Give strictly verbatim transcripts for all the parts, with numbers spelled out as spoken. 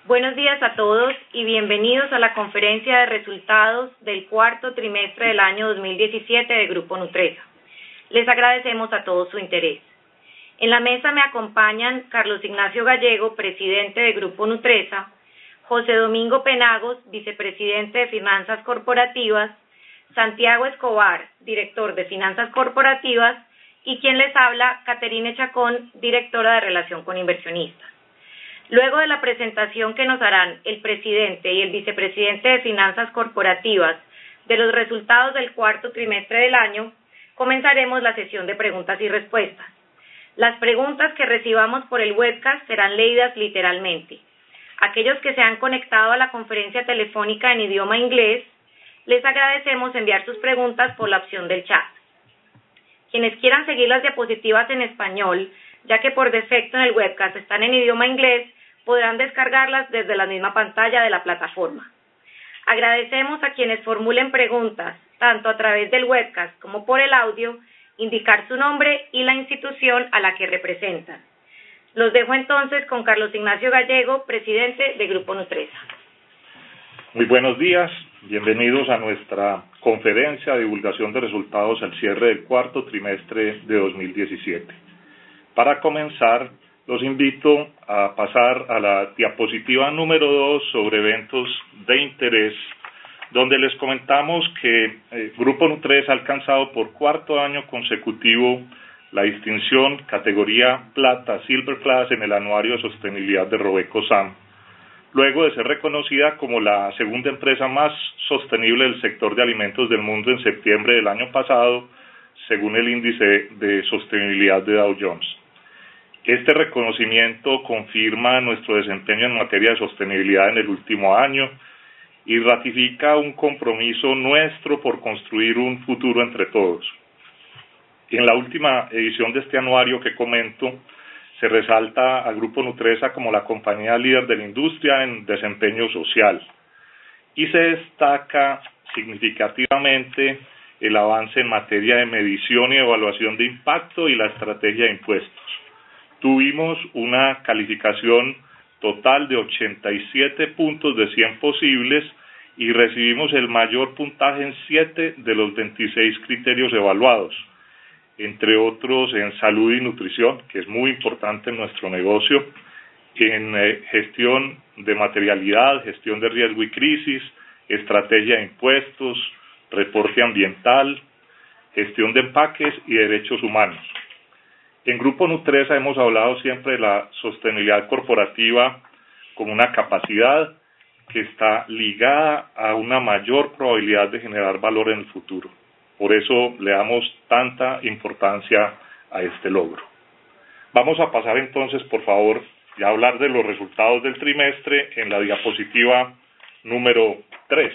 Buenos días a todos y bienvenidos a la conferencia de resultados del cuarto trimestre del año dos mil diecisiete de Grupo Nutresa. Les agradecemos a todos su interés. En la mesa me acompañan Carlos Ignacio Gallego, presidente de Grupo Nutresa, José Domingo Penagos, vicepresidente de Finanzas Corporativas, Santiago Escobar, director de Finanzas Corporativas, y quien les habla, Caterine Chacón, directora de Relación con Inversionistas. Luego de la presentación que nos harán el presidente y el vicepresidente de Finanzas Corporativas de los resultados del cuarto trimestre del año, comenzaremos la sesión de preguntas y respuestas. Las preguntas que recibamos por el webcast serán leídas literalmente. Aquellos que se han conectado a la conferencia telefónica en idioma inglés, les agradecemos enviar sus preguntas por la opción del chat. Quienes quieran seguir las diapositivas en español, ya que por defecto en el webcast están en idioma inglés, podrán descargarlas desde la misma pantalla de la plataforma. Agradecemos a quienes formulen preguntas, tanto a través del webcast como por el audio, indicar su nombre y la institución a la que representan. Los dejo entonces con Carlos Ignacio Gallego, presidente de Grupo Nutresa. Muy buenos días, bienvenidos a nuestra conferencia de divulgación de resultados al cierre del cuarto trimestre de dos mil diecisiete. Para comenzar, los invito a pasar a la diapositiva número dos sobre eventos de interés, donde les comentamos que eh, Grupo Nutresa ha alcanzado por cuarto año consecutivo la distinción categoría Plata Silver Class en el Anuario de Sostenibilidad de RobecoSAM, luego de ser reconocida como la segunda empresa más sostenible del sector de alimentos del mundo en septiembre del año pasado, según el índice de sostenibilidad de Dow Jones. Este reconocimiento confirma nuestro desempeño en materia de sostenibilidad en el último año y ratifica un compromiso nuestro por construir un futuro entre todos. En la última edición de este anuario que comento, se resalta a Grupo Nutresa como la compañía líder de la industria en desempeño social y se destaca significativamente el avance en materia de medición y evaluación de impacto y la estrategia de impuestos. Tuvimos una calificación total de ochenta y siete puntos de cien posibles y recibimos el mayor puntaje en siete de los veintiséis criterios evaluados, entre otros en salud y nutrición, que es muy importante en nuestro negocio, en eh, gestión de materialidad, gestión de riesgo y crisis, estrategia de impuestos, reporte ambiental, gestión de empaques y derechos humanos. En Grupo Nutresa hemos hablado siempre de la sostenibilidad corporativa como una capacidad que está ligada a una mayor probabilidad de generar valor en el futuro. Por eso le damos tanta importancia a este logro. Vamos a pasar entonces, por favor, ya a hablar de los resultados del trimestre en la diapositiva número tres.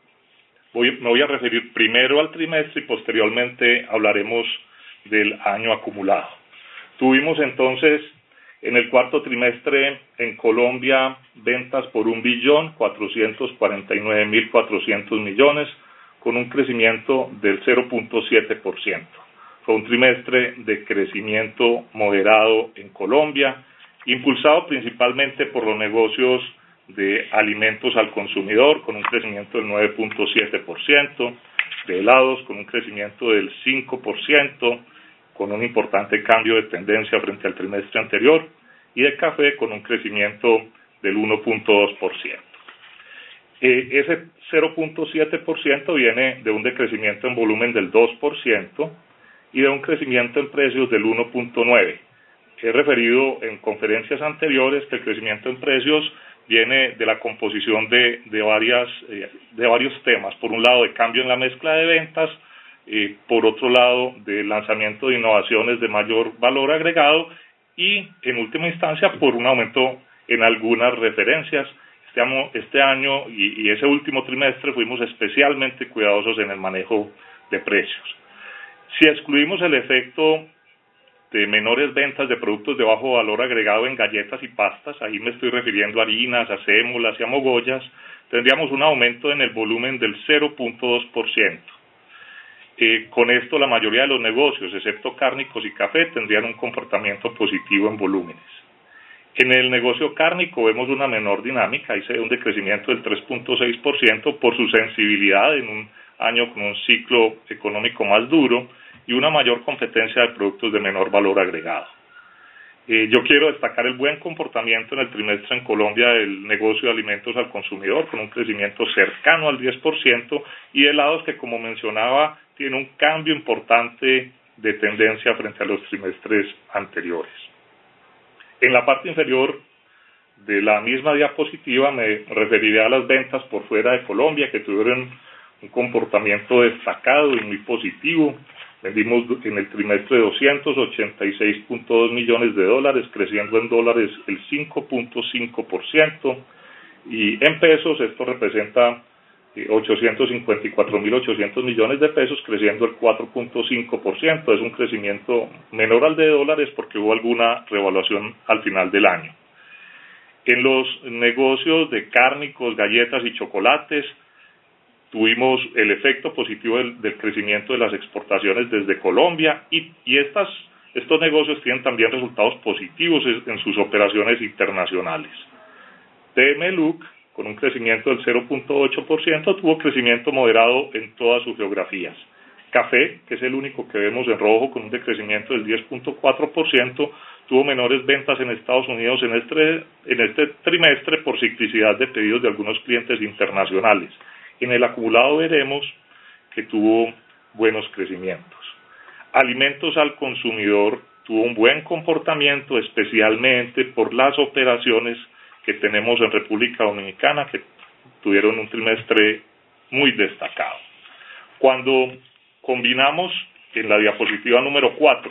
Voy, me voy a referir primero al trimestre y posteriormente hablaremos del año acumulado. Tuvimos entonces en el cuarto trimestre en Colombia ventas por un billón cuatrocientos cuarenta y nueve mil cuatrocientos millones, con un crecimiento del cero punto siete por ciento. Fue un trimestre de crecimiento moderado en Colombia, impulsado principalmente por los negocios de alimentos al consumidor, con un crecimiento del nueve punto siete por ciento, de helados con un crecimiento del cinco por ciento, con un importante cambio de tendencia frente al trimestre anterior, y de café con un crecimiento del uno punto dos por ciento. Eh, ese cero punto siete por ciento viene de un decrecimiento en volumen del dos por ciento y de un crecimiento en precios del uno punto nueve por ciento. He referido en conferencias anteriores que el crecimiento en precios viene de la composición de, de, varias, eh, de varios temas. Por un lado, de cambio en la mezcla de ventas, eh, por otro lado, de lanzamiento de innovaciones de mayor valor agregado y, en última instancia, por un aumento en algunas referencias. Este año, este año y, y ese último trimestre fuimos especialmente cuidadosos en el manejo de precios. Si excluimos el efecto de menores ventas de productos de bajo valor agregado en galletas y pastas, ahí me estoy refiriendo a harinas, a sémolas y a mogollas, tendríamos un aumento en el volumen del cero punto dos por ciento. Eh, con esto la mayoría de los negocios, excepto cárnicos y café, tendrían un comportamiento positivo en volúmenes. En el negocio cárnico vemos una menor dinámica, ahí se ve un decrecimiento del tres punto seis por ciento por su sensibilidad en un año con un ciclo económico más duro y una mayor competencia de productos de menor valor agregado. Eh, yo quiero destacar el buen comportamiento en el trimestre en Colombia del negocio de alimentos al consumidor, con un crecimiento cercano al diez por ciento, y helados que, como mencionaba, tiene un cambio importante de tendencia frente a los trimestres anteriores. En la parte inferior de la misma diapositiva me referiré a las ventas por fuera de Colombia, que tuvieron un comportamiento destacado y muy positivo. Vendimos en el trimestre doscientos ochenta y seis punto dos millones de dólares, creciendo en dólares el cinco punto cinco por ciento, y en pesos esto representa ochocientos cincuenta y cuatro mil ochocientos millones de pesos, creciendo el cuatro punto cinco por ciento. Es un crecimiento menor al de dólares porque hubo alguna revaluación al final del año. En los negocios de cárnicos, galletas y chocolates, tuvimos el efecto positivo del, del crecimiento de las exportaciones desde Colombia y, y estas, estos negocios tienen también resultados positivos en, en sus operaciones internacionales. Temeluk, con un crecimiento del cero punto ocho por ciento, tuvo crecimiento moderado en todas sus geografías. Café, que es el único que vemos en rojo con un decrecimiento del diez punto cuatro por ciento, tuvo menores ventas en Estados Unidos en este, en este trimestre por ciclicidad de pedidos de algunos clientes internacionales. En el acumulado veremos que tuvo buenos crecimientos. Alimentos al consumidor tuvo un buen comportamiento, especialmente por las operaciones que tenemos en República Dominicana, que tuvieron un trimestre muy destacado. Cuando combinamos en la diapositiva número cuatro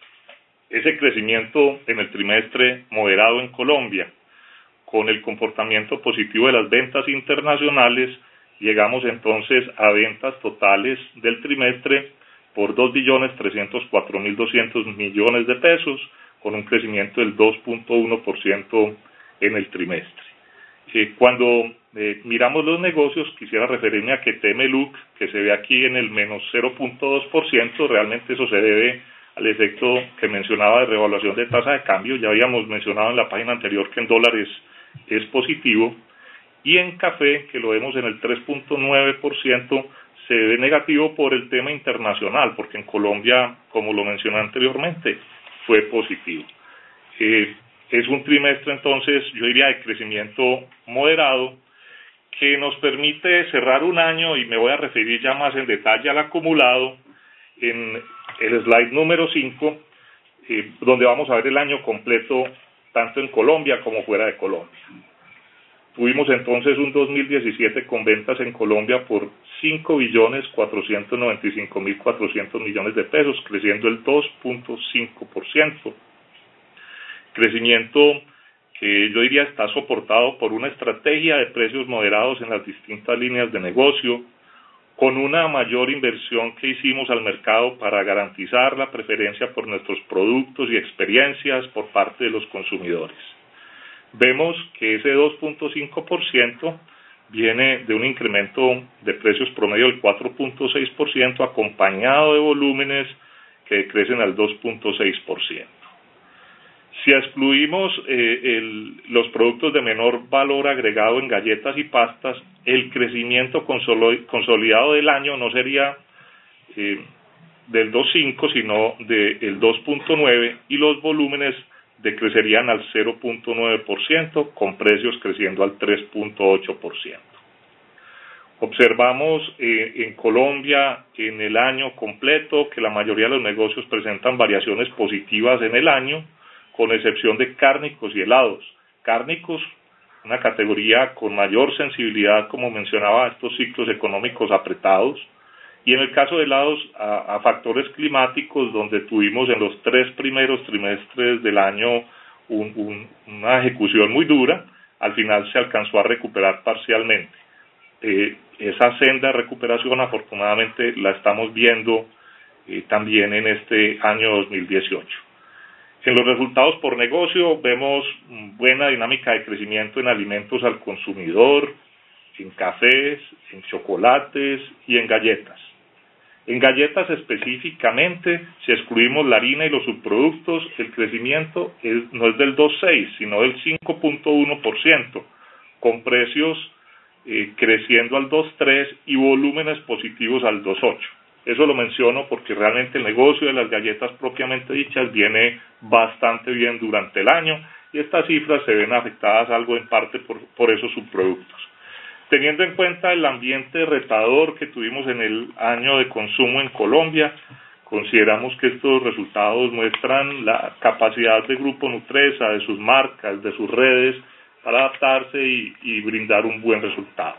ese crecimiento en el trimestre moderado en Colombia con el comportamiento positivo de las ventas internacionales, llegamos entonces a ventas totales del trimestre por dos billones trescientos cuatro mil doscientos millones de pesos, con un crecimiento del dos punto uno por ciento en el trimestre. Eh, cuando eh, miramos los negocios, quisiera referirme a que Temeluk, que se ve aquí en el menos cero punto dos por ciento, realmente eso se debe al efecto que mencionaba de revaluación de tasa de cambio. Ya habíamos mencionado en la página anterior que en dólares es positivo, y en café, que lo vemos en el tres punto nueve por ciento, se ve negativo por el tema internacional, porque en Colombia, como lo mencioné anteriormente, fue positivo. Eh, es un trimestre entonces, yo diría, de crecimiento moderado, que nos permite cerrar un año, y me voy a referir ya más en detalle al acumulado, en el slide número cinco, eh, donde vamos a ver el año completo, tanto en Colombia como fuera de Colombia. Tuvimos entonces un dos mil diecisiete con ventas en Colombia por cinco billones cuatrocientos noventa y cinco mil cuatrocientos millones de pesos, creciendo el dos punto cinco por ciento. Crecimiento que yo diría está soportado por una estrategia de precios moderados en las distintas líneas de negocio, con una mayor inversión que hicimos al mercado para garantizar la preferencia por nuestros productos y experiencias por parte de los consumidores. Vemos que ese dos punto cinco por ciento viene de un incremento de precios promedio del cuatro punto seis por ciento, acompañado de volúmenes que crecen al dos punto seis por ciento. Si excluimos eh, el, los productos de menor valor agregado en galletas y pastas, el crecimiento consolidado del año no sería eh, del dos punto cinco, sino del dos punto nueve, y los volúmenes decrecerían al cero punto nueve por ciento, con precios creciendo al tres punto ocho por ciento. Observamos eh, en Colombia en el año completo que la mayoría de los negocios presentan variaciones positivas en el año, con excepción de cárnicos y helados. Cárnicos, una categoría con mayor sensibilidad, como mencionaba, a estos ciclos económicos apretados, y en el caso de helados a, a factores climáticos, donde tuvimos en los tres primeros trimestres del año un, un, una ejecución muy dura, al final se alcanzó a recuperar parcialmente. Eh, esa senda de recuperación afortunadamente la estamos viendo eh, también en este año dos mil dieciocho. En los resultados por negocio vemos buena dinámica de crecimiento en alimentos al consumidor, en cafés, en chocolates y en galletas. En galletas específicamente, si excluimos la harina y los subproductos, el crecimiento es, no es del dos punto seis, sino del cinco punto uno por ciento, con precios eh, creciendo al dos punto tres y volúmenes positivos al dos punto ocho. Eso lo menciono porque realmente el negocio de las galletas propiamente dichas viene bastante bien durante el año y estas cifras se ven afectadas algo en parte por, por esos subproductos. Teniendo en cuenta el ambiente retador que tuvimos en el año de consumo en Colombia, consideramos que estos resultados muestran la capacidad de Grupo Nutresa, de sus marcas, de sus redes, para adaptarse y, y brindar un buen resultado.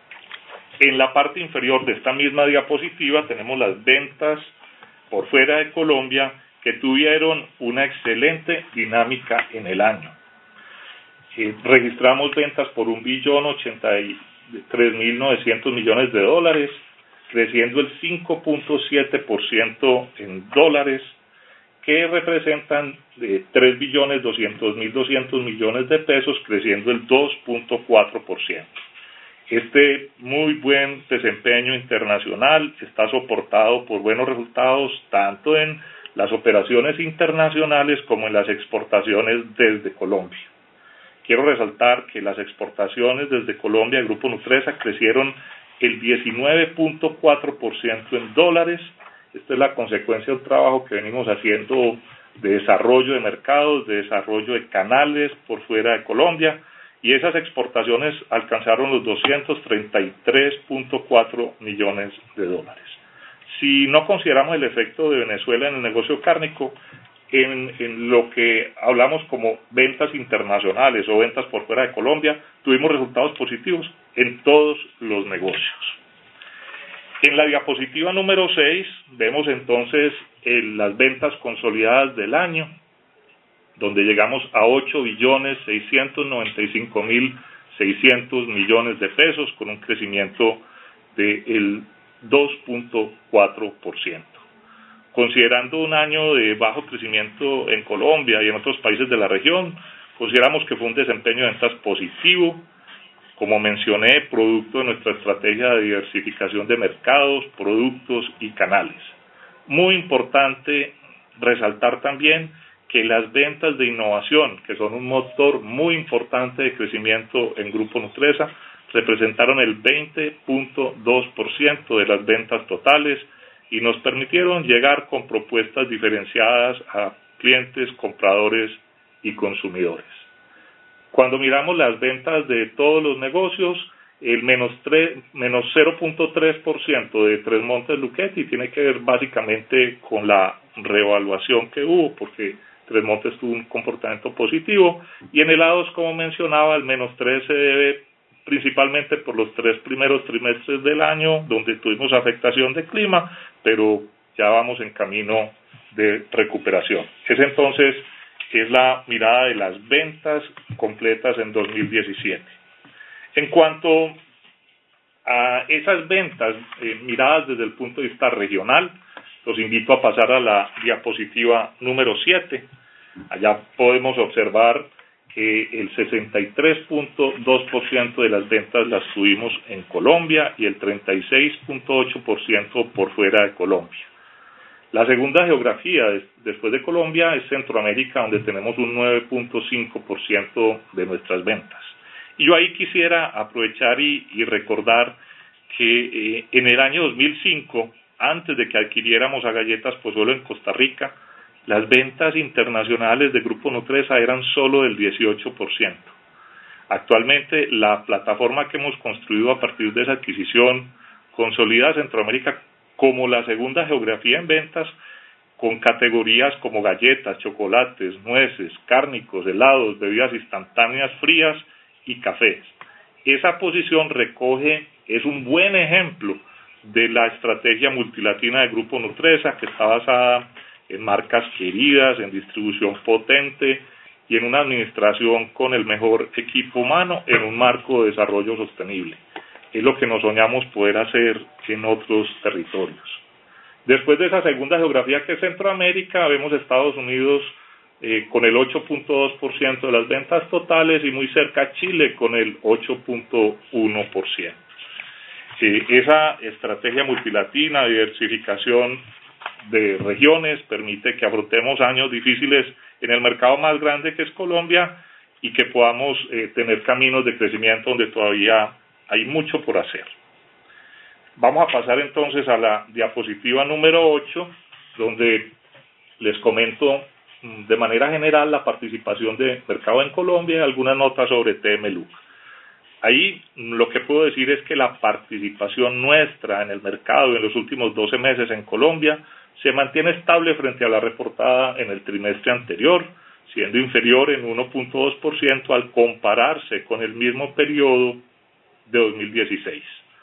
En la parte inferior de esta misma diapositiva tenemos las ventas por fuera de Colombia que tuvieron una excelente dinámica en el año. Eh, registramos ventas por un billón ochenta y tres mil novecientos millones de dólares, creciendo el cinco punto siete por ciento en dólares, que representan de tres billones doscientos mil doscientos millones de pesos, creciendo el dos punto cuatro por ciento. Este muy buen desempeño internacional está soportado por buenos resultados tanto en las operaciones internacionales como en las exportaciones desde Colombia. Quiero resaltar que las exportaciones desde Colombia del Grupo Nutresa crecieron el diecinueve punto cuatro por ciento en dólares. Esta es la consecuencia del trabajo que venimos haciendo de desarrollo de mercados, de desarrollo de canales por fuera de Colombia, y esas exportaciones alcanzaron los doscientos treinta y tres punto cuatro millones de dólares. Si no consideramos el efecto de Venezuela en el negocio cárnico, en, en lo que hablamos como ventas internacionales o ventas por fuera de Colombia, tuvimos resultados positivos en todos los negocios. En la diapositiva número seis vemos entonces eh, las ventas consolidadas del año, donde llegamos a ocho billones seiscientos noventa y cinco mil seiscientos millones de pesos, con un crecimiento del dos punto cuatro por ciento. Considerando un año de bajo crecimiento en Colombia y en otros países de la región, consideramos que fue un desempeño de ventas positivo, como mencioné, producto de nuestra estrategia de diversificación de mercados, productos y canales. Muy importante resaltar también que las ventas de innovación, que son un motor muy importante de crecimiento en Grupo Nutresa, representaron el veinte punto dos por ciento de las ventas totales y nos permitieron llegar con propuestas diferenciadas a clientes, compradores y consumidores. Cuando miramos las ventas de todos los negocios, el menos, menos cero punto tres por ciento de Tres Montes Lucchetti tiene que ver básicamente con la reevaluación que hubo, porque Tres Montes tuvo un comportamiento positivo, y en helados, como mencionaba, el menos tres se debe principalmente por los tres primeros trimestres del año, donde tuvimos afectación de clima, pero ya vamos en camino de recuperación. Ese entonces es la mirada de las ventas completas en dos mil diecisiete. En cuanto a esas ventas eh, miradas desde el punto de vista regional, los invito a pasar a la diapositiva número siete. Allá podemos observar que el sesenta y tres punto dos por ciento de las ventas las tuvimos en Colombia y el treinta y seis punto ocho por ciento por fuera de Colombia. La segunda geografía después de Colombia es Centroamérica, donde tenemos un nueve punto cinco por ciento de nuestras ventas. Y yo ahí quisiera aprovechar y, y recordar que eh, en el año dos mil cinco, antes de que adquiriéramos a Galletas Pozuelo en Costa Rica, las ventas internacionales de Grupo Nutresa eran solo del dieciocho por ciento. Actualmente, la plataforma que hemos construido a partir de esa adquisición consolida a Centroamérica como la segunda geografía en ventas, con categorías como galletas, chocolates, nueces, cárnicos, helados, bebidas instantáneas frías y cafés. Esa posición recoge, es un buen ejemplo de la estrategia multilatina de Grupo Nutresa, que está basada en marcas queridas, en distribución potente y en una administración con el mejor equipo humano en un marco de desarrollo sostenible. Es lo que nos soñamos poder hacer en otros territorios. Después de esa segunda geografía, que es Centroamérica, vemos Estados Unidos eh, con el ocho punto dos por ciento de las ventas totales y muy cerca Chile con el ocho punto uno por ciento. Eh, esa estrategia multilatina, diversificación de regiones, permite que afrontemos años difíciles en el mercado más grande que es Colombia y que podamos eh, tener caminos de crecimiento donde todavía hay mucho por hacer. Vamos a pasar entonces a la diapositiva número ocho, donde les comento de manera general la participación de mercado en Colombia y algunas notas sobre T M L U C. Ahí lo que puedo decir es que la participación nuestra en el mercado en los últimos doce meses en Colombia se mantiene estable frente a la reportada en el trimestre anterior, siendo inferior en uno punto dos por ciento al compararse con el mismo periodo de dos mil dieciséis.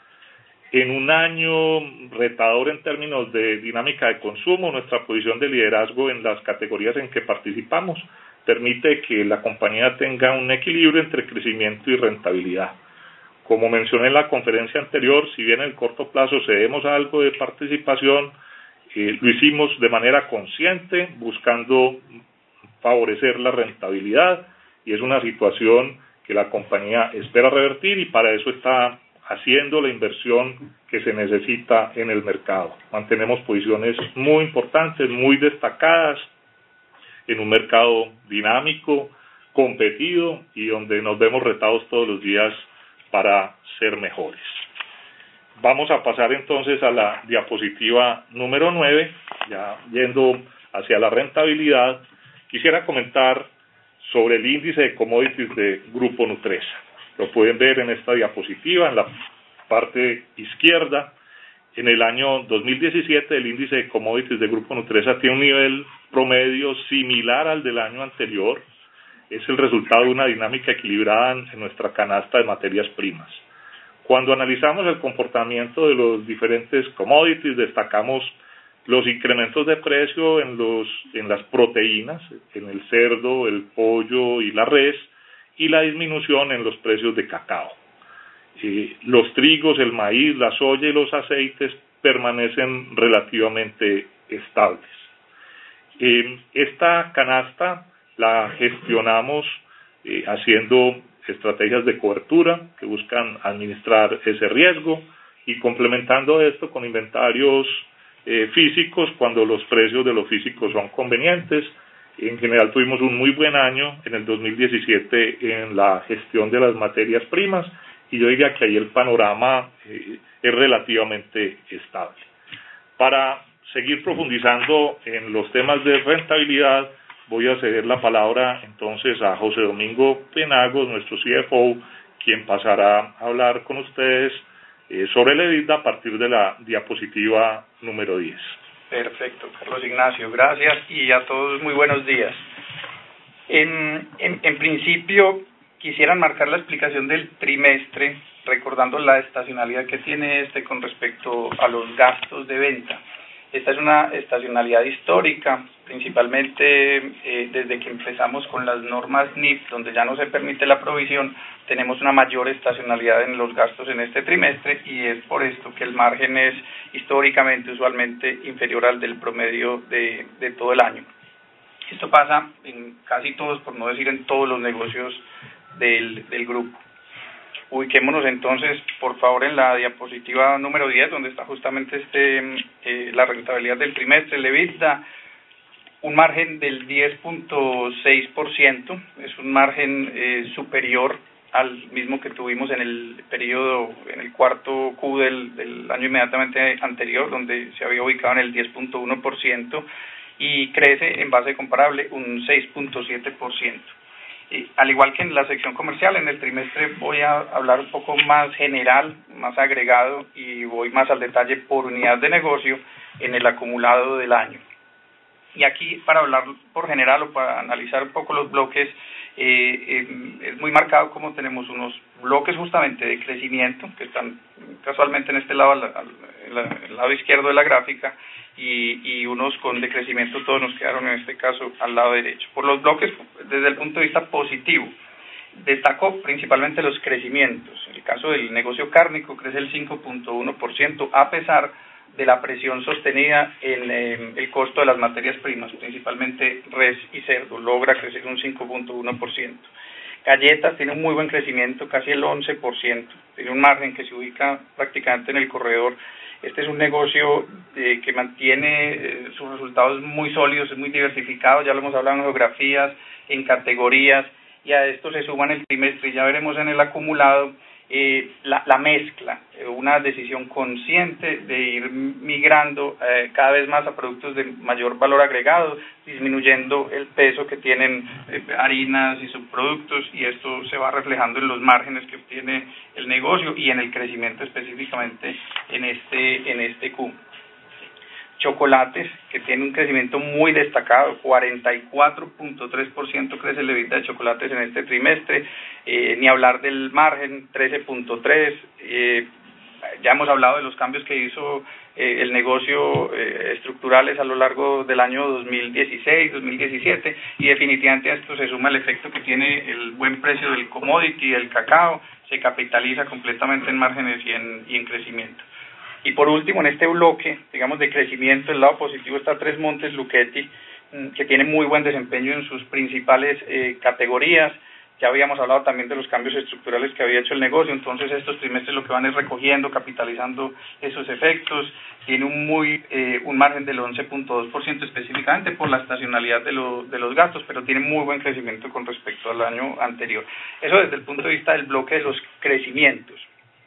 En un año retador en términos de dinámica de consumo, nuestra posición de liderazgo en las categorías en que participamos permite que la compañía tenga un equilibrio entre crecimiento y rentabilidad. Como mencioné en la conferencia anterior, si bien en el corto plazo cedemos algo de participación, eh, lo hicimos de manera consciente, buscando favorecer la rentabilidad, y es una situación que la compañía espera revertir y para eso está haciendo la inversión que se necesita en el mercado. Mantenemos posiciones muy importantes, muy destacadas, en un mercado dinámico, competido y donde nos vemos retados todos los días para ser mejores. Vamos a pasar entonces a la diapositiva número nueve, ya yendo hacia la rentabilidad. Quisiera comentar sobre el índice de commodities de Grupo Nutresa. Lo pueden ver en esta diapositiva, en la parte izquierda. En el año dos mil diecisiete, el índice de commodities de Grupo Nutresa tiene un nivel promedio similar al del año anterior. Es el resultado de una dinámica equilibrada en nuestra canasta de materias primas. Cuando analizamos el comportamiento de los diferentes commodities, destacamos los incrementos de precio en, los, en las proteínas, en el cerdo, el pollo y la res, y la disminución en los precios de cacao. Eh, los trigos, el maíz, la soya y los aceites permanecen relativamente estables. Eh, esta canasta la gestionamos eh, haciendo estrategias de cobertura que buscan administrar ese riesgo y complementando esto con inventarios eh, físicos cuando los precios de los físicos son convenientes. En general tuvimos un muy buen año en el dos mil diecisiete en la gestión de las materias primas y yo diría que ahí el panorama eh, es relativamente estable. Para seguir profundizando en los temas de rentabilidad, voy a ceder la palabra entonces a José Domingo Penagos, nuestro C F O, quien pasará a hablar con ustedes eh, sobre el EBITDA a partir de la diapositiva número diez. Perfecto, Carlos Ignacio, gracias y a todos muy buenos días. En, en, en principio, quisiera marcar la explicación del trimestre, recordando la estacionalidad que tiene este con respecto a los gastos de venta. Esta es una estacionalidad histórica, principalmente eh, desde que empezamos con las normas N I F, donde ya no se permite la provisión, tenemos una mayor estacionalidad en los gastos en este trimestre y es por esto que el margen es históricamente, usualmente, inferior al del promedio de, de todo el año. Esto pasa en casi todos, por no decir en todos los negocios del, del grupo. Ubiquémonos entonces, por favor, en la diapositiva número diez, donde está justamente este eh, la rentabilidad del trimestre, el EBITDA, un margen del diez punto seis por ciento, es un margen eh, superior al mismo que tuvimos en el periodo, en el cuarto Q del, del año inmediatamente anterior, donde se había ubicado en el diez punto uno por ciento, y crece en base comparable un seis punto siete por ciento. Eh, al igual que en la sección comercial, en el trimestre voy a hablar un poco más general, más agregado y voy más al detalle por unidad de negocio en el acumulado del año. Y aquí, para hablar por general o para analizar un poco los bloques, eh, eh, es muy marcado como tenemos unos bloques justamente de crecimiento, que están casualmente en este lado, al, al, al, al lado izquierdo de la gráfica, y, y unos con decrecimiento, todos nos quedaron en este caso al lado derecho. Por los bloques, desde el punto de vista positivo, destaco principalmente los crecimientos. En el caso del negocio cárnico crece el cinco punto uno por ciento a pesar de la presión sostenida en eh, el costo de las materias primas, principalmente res y cerdo, logra crecer un cinco punto uno por ciento. Galletas tiene un muy buen crecimiento, casi el once por ciento, tiene un margen que se ubica prácticamente en el corredor. Este es un negocio eh, que mantiene eh, sus resultados muy sólidos, es muy diversificado, ya lo hemos hablado en geografías, en categorías, y a esto se suman el trimestre, y ya veremos en el acumulado eh, la, la mezcla, eh, una decisión consciente de ir migrando eh, cada vez más a productos de mayor valor agregado, disminuyendo el peso que tienen eh, harinas y subproductos, y esto se va reflejando en los márgenes que obtiene el negocio y en el crecimiento específicamente en este, en este Q. Chocolates, que tiene un crecimiento muy destacado, cuarenta y cuatro punto tres por ciento crece el EBITDA de chocolates en este trimestre, eh, ni hablar del margen, trece punto tres por ciento, eh, ya hemos hablado de los cambios que hizo eh, el negocio eh, estructurales a lo largo del año dos mil dieciséis, dos mil diecisiete, y definitivamente a esto se suma el efecto que tiene el buen precio del commodity, del cacao, se capitaliza completamente en márgenes y en, y en crecimiento. Y por último, en este bloque, digamos, de crecimiento, el lado positivo está Tres Montes Lucchetti, que tiene muy buen desempeño en sus principales eh, categorías. Ya habíamos hablado también de los cambios estructurales que había hecho el negocio, entonces estos trimestres lo que van es recogiendo, capitalizando esos efectos. Tiene un muy eh, un margen del once punto dos por ciento específicamente por la estacionalidad de, lo, de los gastos, pero tiene muy buen crecimiento con respecto al año anterior. Eso desde el punto de vista del bloque de los crecimientos.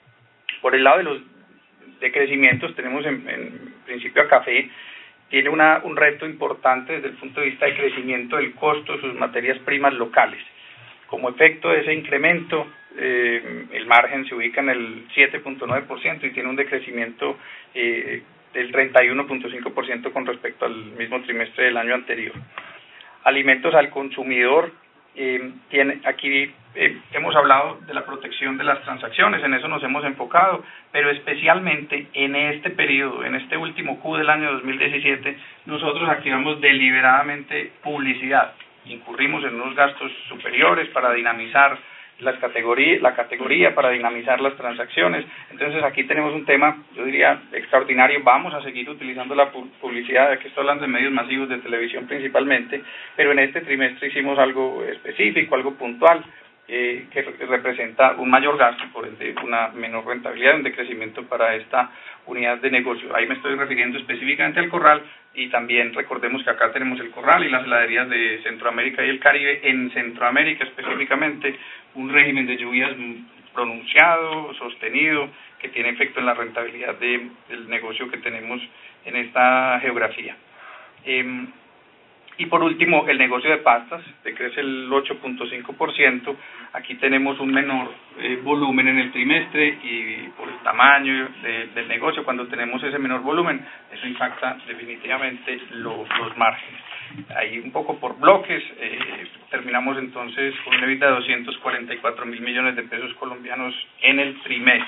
Por el lado de los de crecimientos tenemos en, en principio a café, tiene una, un reto importante desde el punto de vista de crecimiento del costo de sus materias primas locales. Como efecto de ese incremento, eh, el margen se ubica en el siete punto nueve por ciento y tiene un decrecimiento eh, del treinta y uno punto cinco por ciento con respecto al mismo trimestre del año anterior. Alimentos al consumidor, eh, tiene aquí eh, hemos hablado de la protección de las transacciones, en eso nos hemos enfocado, pero especialmente en este periodo, en este último Q del año dos mil diecisiete, nosotros activamos deliberadamente publicidad, incurrimos en unos gastos superiores para dinamizar las categorías, la categoría, para dinamizar las transacciones. Entonces aquí tenemos un tema, yo diría, extraordinario. Vamos a seguir utilizando la publicidad, aquí estoy hablando de medios masivos de televisión principalmente, pero en este trimestre hicimos algo específico, algo puntual, eh, que representa un mayor gasto, por ende una menor rentabilidad, un decrecimiento para esta unidad de negocio. Ahí me estoy refiriendo específicamente al corral, y también recordemos que acá tenemos el corral y las heladerías de Centroamérica y el Caribe. En Centroamérica específicamente, un régimen de lluvias pronunciado, sostenido, que tiene efecto en la rentabilidad de, del negocio que tenemos en esta geografía. Eh, y por último, el negocio de pastas, que crece el ocho punto cinco por ciento. Aquí tenemos un menor eh, volumen en el trimestre, y por el tamaño de, del negocio, cuando tenemos ese menor volumen, eso impacta definitivamente lo, los márgenes. Ahí un poco por bloques, eh, terminamos entonces con un EBITDA de doscientos cuarenta y cuatro mil millones de pesos colombianos en el trimestre.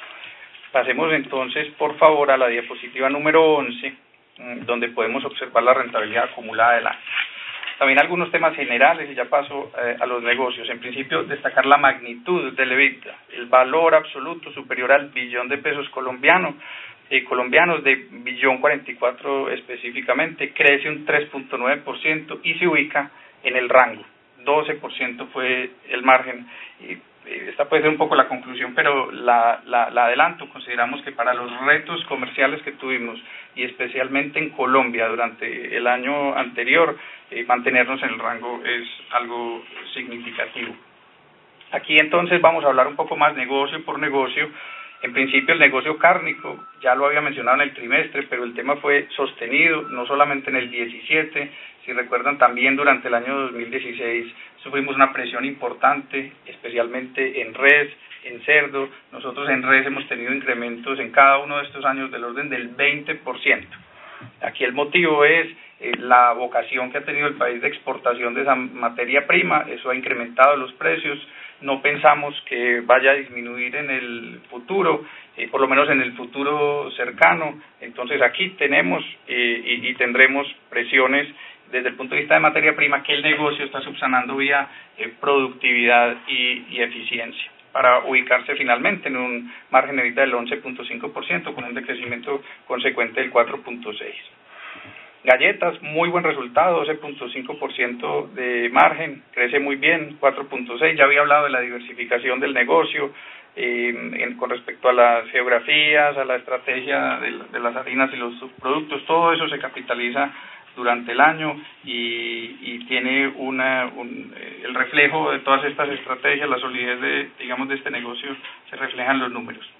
Pasemos entonces, por favor, a la diapositiva número once, donde podemos observar la rentabilidad acumulada del año. También algunos temas generales, y ya paso eh, a los negocios. En principio, destacar la magnitud del EBITDA, el valor absoluto superior al billón de pesos colombianos, eh, colombianos de billón cuarenta y cuatro específicamente, crece un tres punto nueve por ciento y se ubica en el rango. doce por ciento fue el margen. Y esta puede ser un poco la conclusión, pero la, la, la adelanto. Consideramos que para los retos comerciales que tuvimos, y especialmente en Colombia durante el año anterior, eh, mantenernos en el rango es algo significativo. Aquí entonces vamos a hablar un poco más negocio por negocio. En principio el negocio cárnico, ya lo había mencionado en el trimestre, pero el tema fue sostenido, no solamente en el diecisiete, si recuerdan también durante el año dos mil dieciséis sufrimos una presión importante, especialmente en res, en cerdo. Nosotros en res hemos tenido incrementos en cada uno de estos años del orden del veinte por ciento. Aquí el motivo es eh, la vocación que ha tenido el país de exportación de esa materia prima, eso ha incrementado los precios. No pensamos que vaya a disminuir en el futuro, eh, por lo menos en el futuro cercano. Entonces aquí tenemos eh, y, y tendremos presiones desde el punto de vista de materia prima que el negocio está subsanando vía eh, productividad y, y eficiencia, para ubicarse finalmente en un margen EBITDA del once punto cinco por ciento con un decrecimiento consecuente del cuatro punto seis por ciento. Galletas, muy buen resultado, doce punto cinco por ciento de margen, crece muy bien, cuatro punto seis. Ya había hablado de la diversificación del negocio eh, en, con respecto a las geografías, a la estrategia de, de las harinas y los subproductos. Todo eso se capitaliza durante el año y, y tiene una un, eh, el reflejo de todas estas estrategias, la solidez de, digamos, de este negocio se refleja en los números.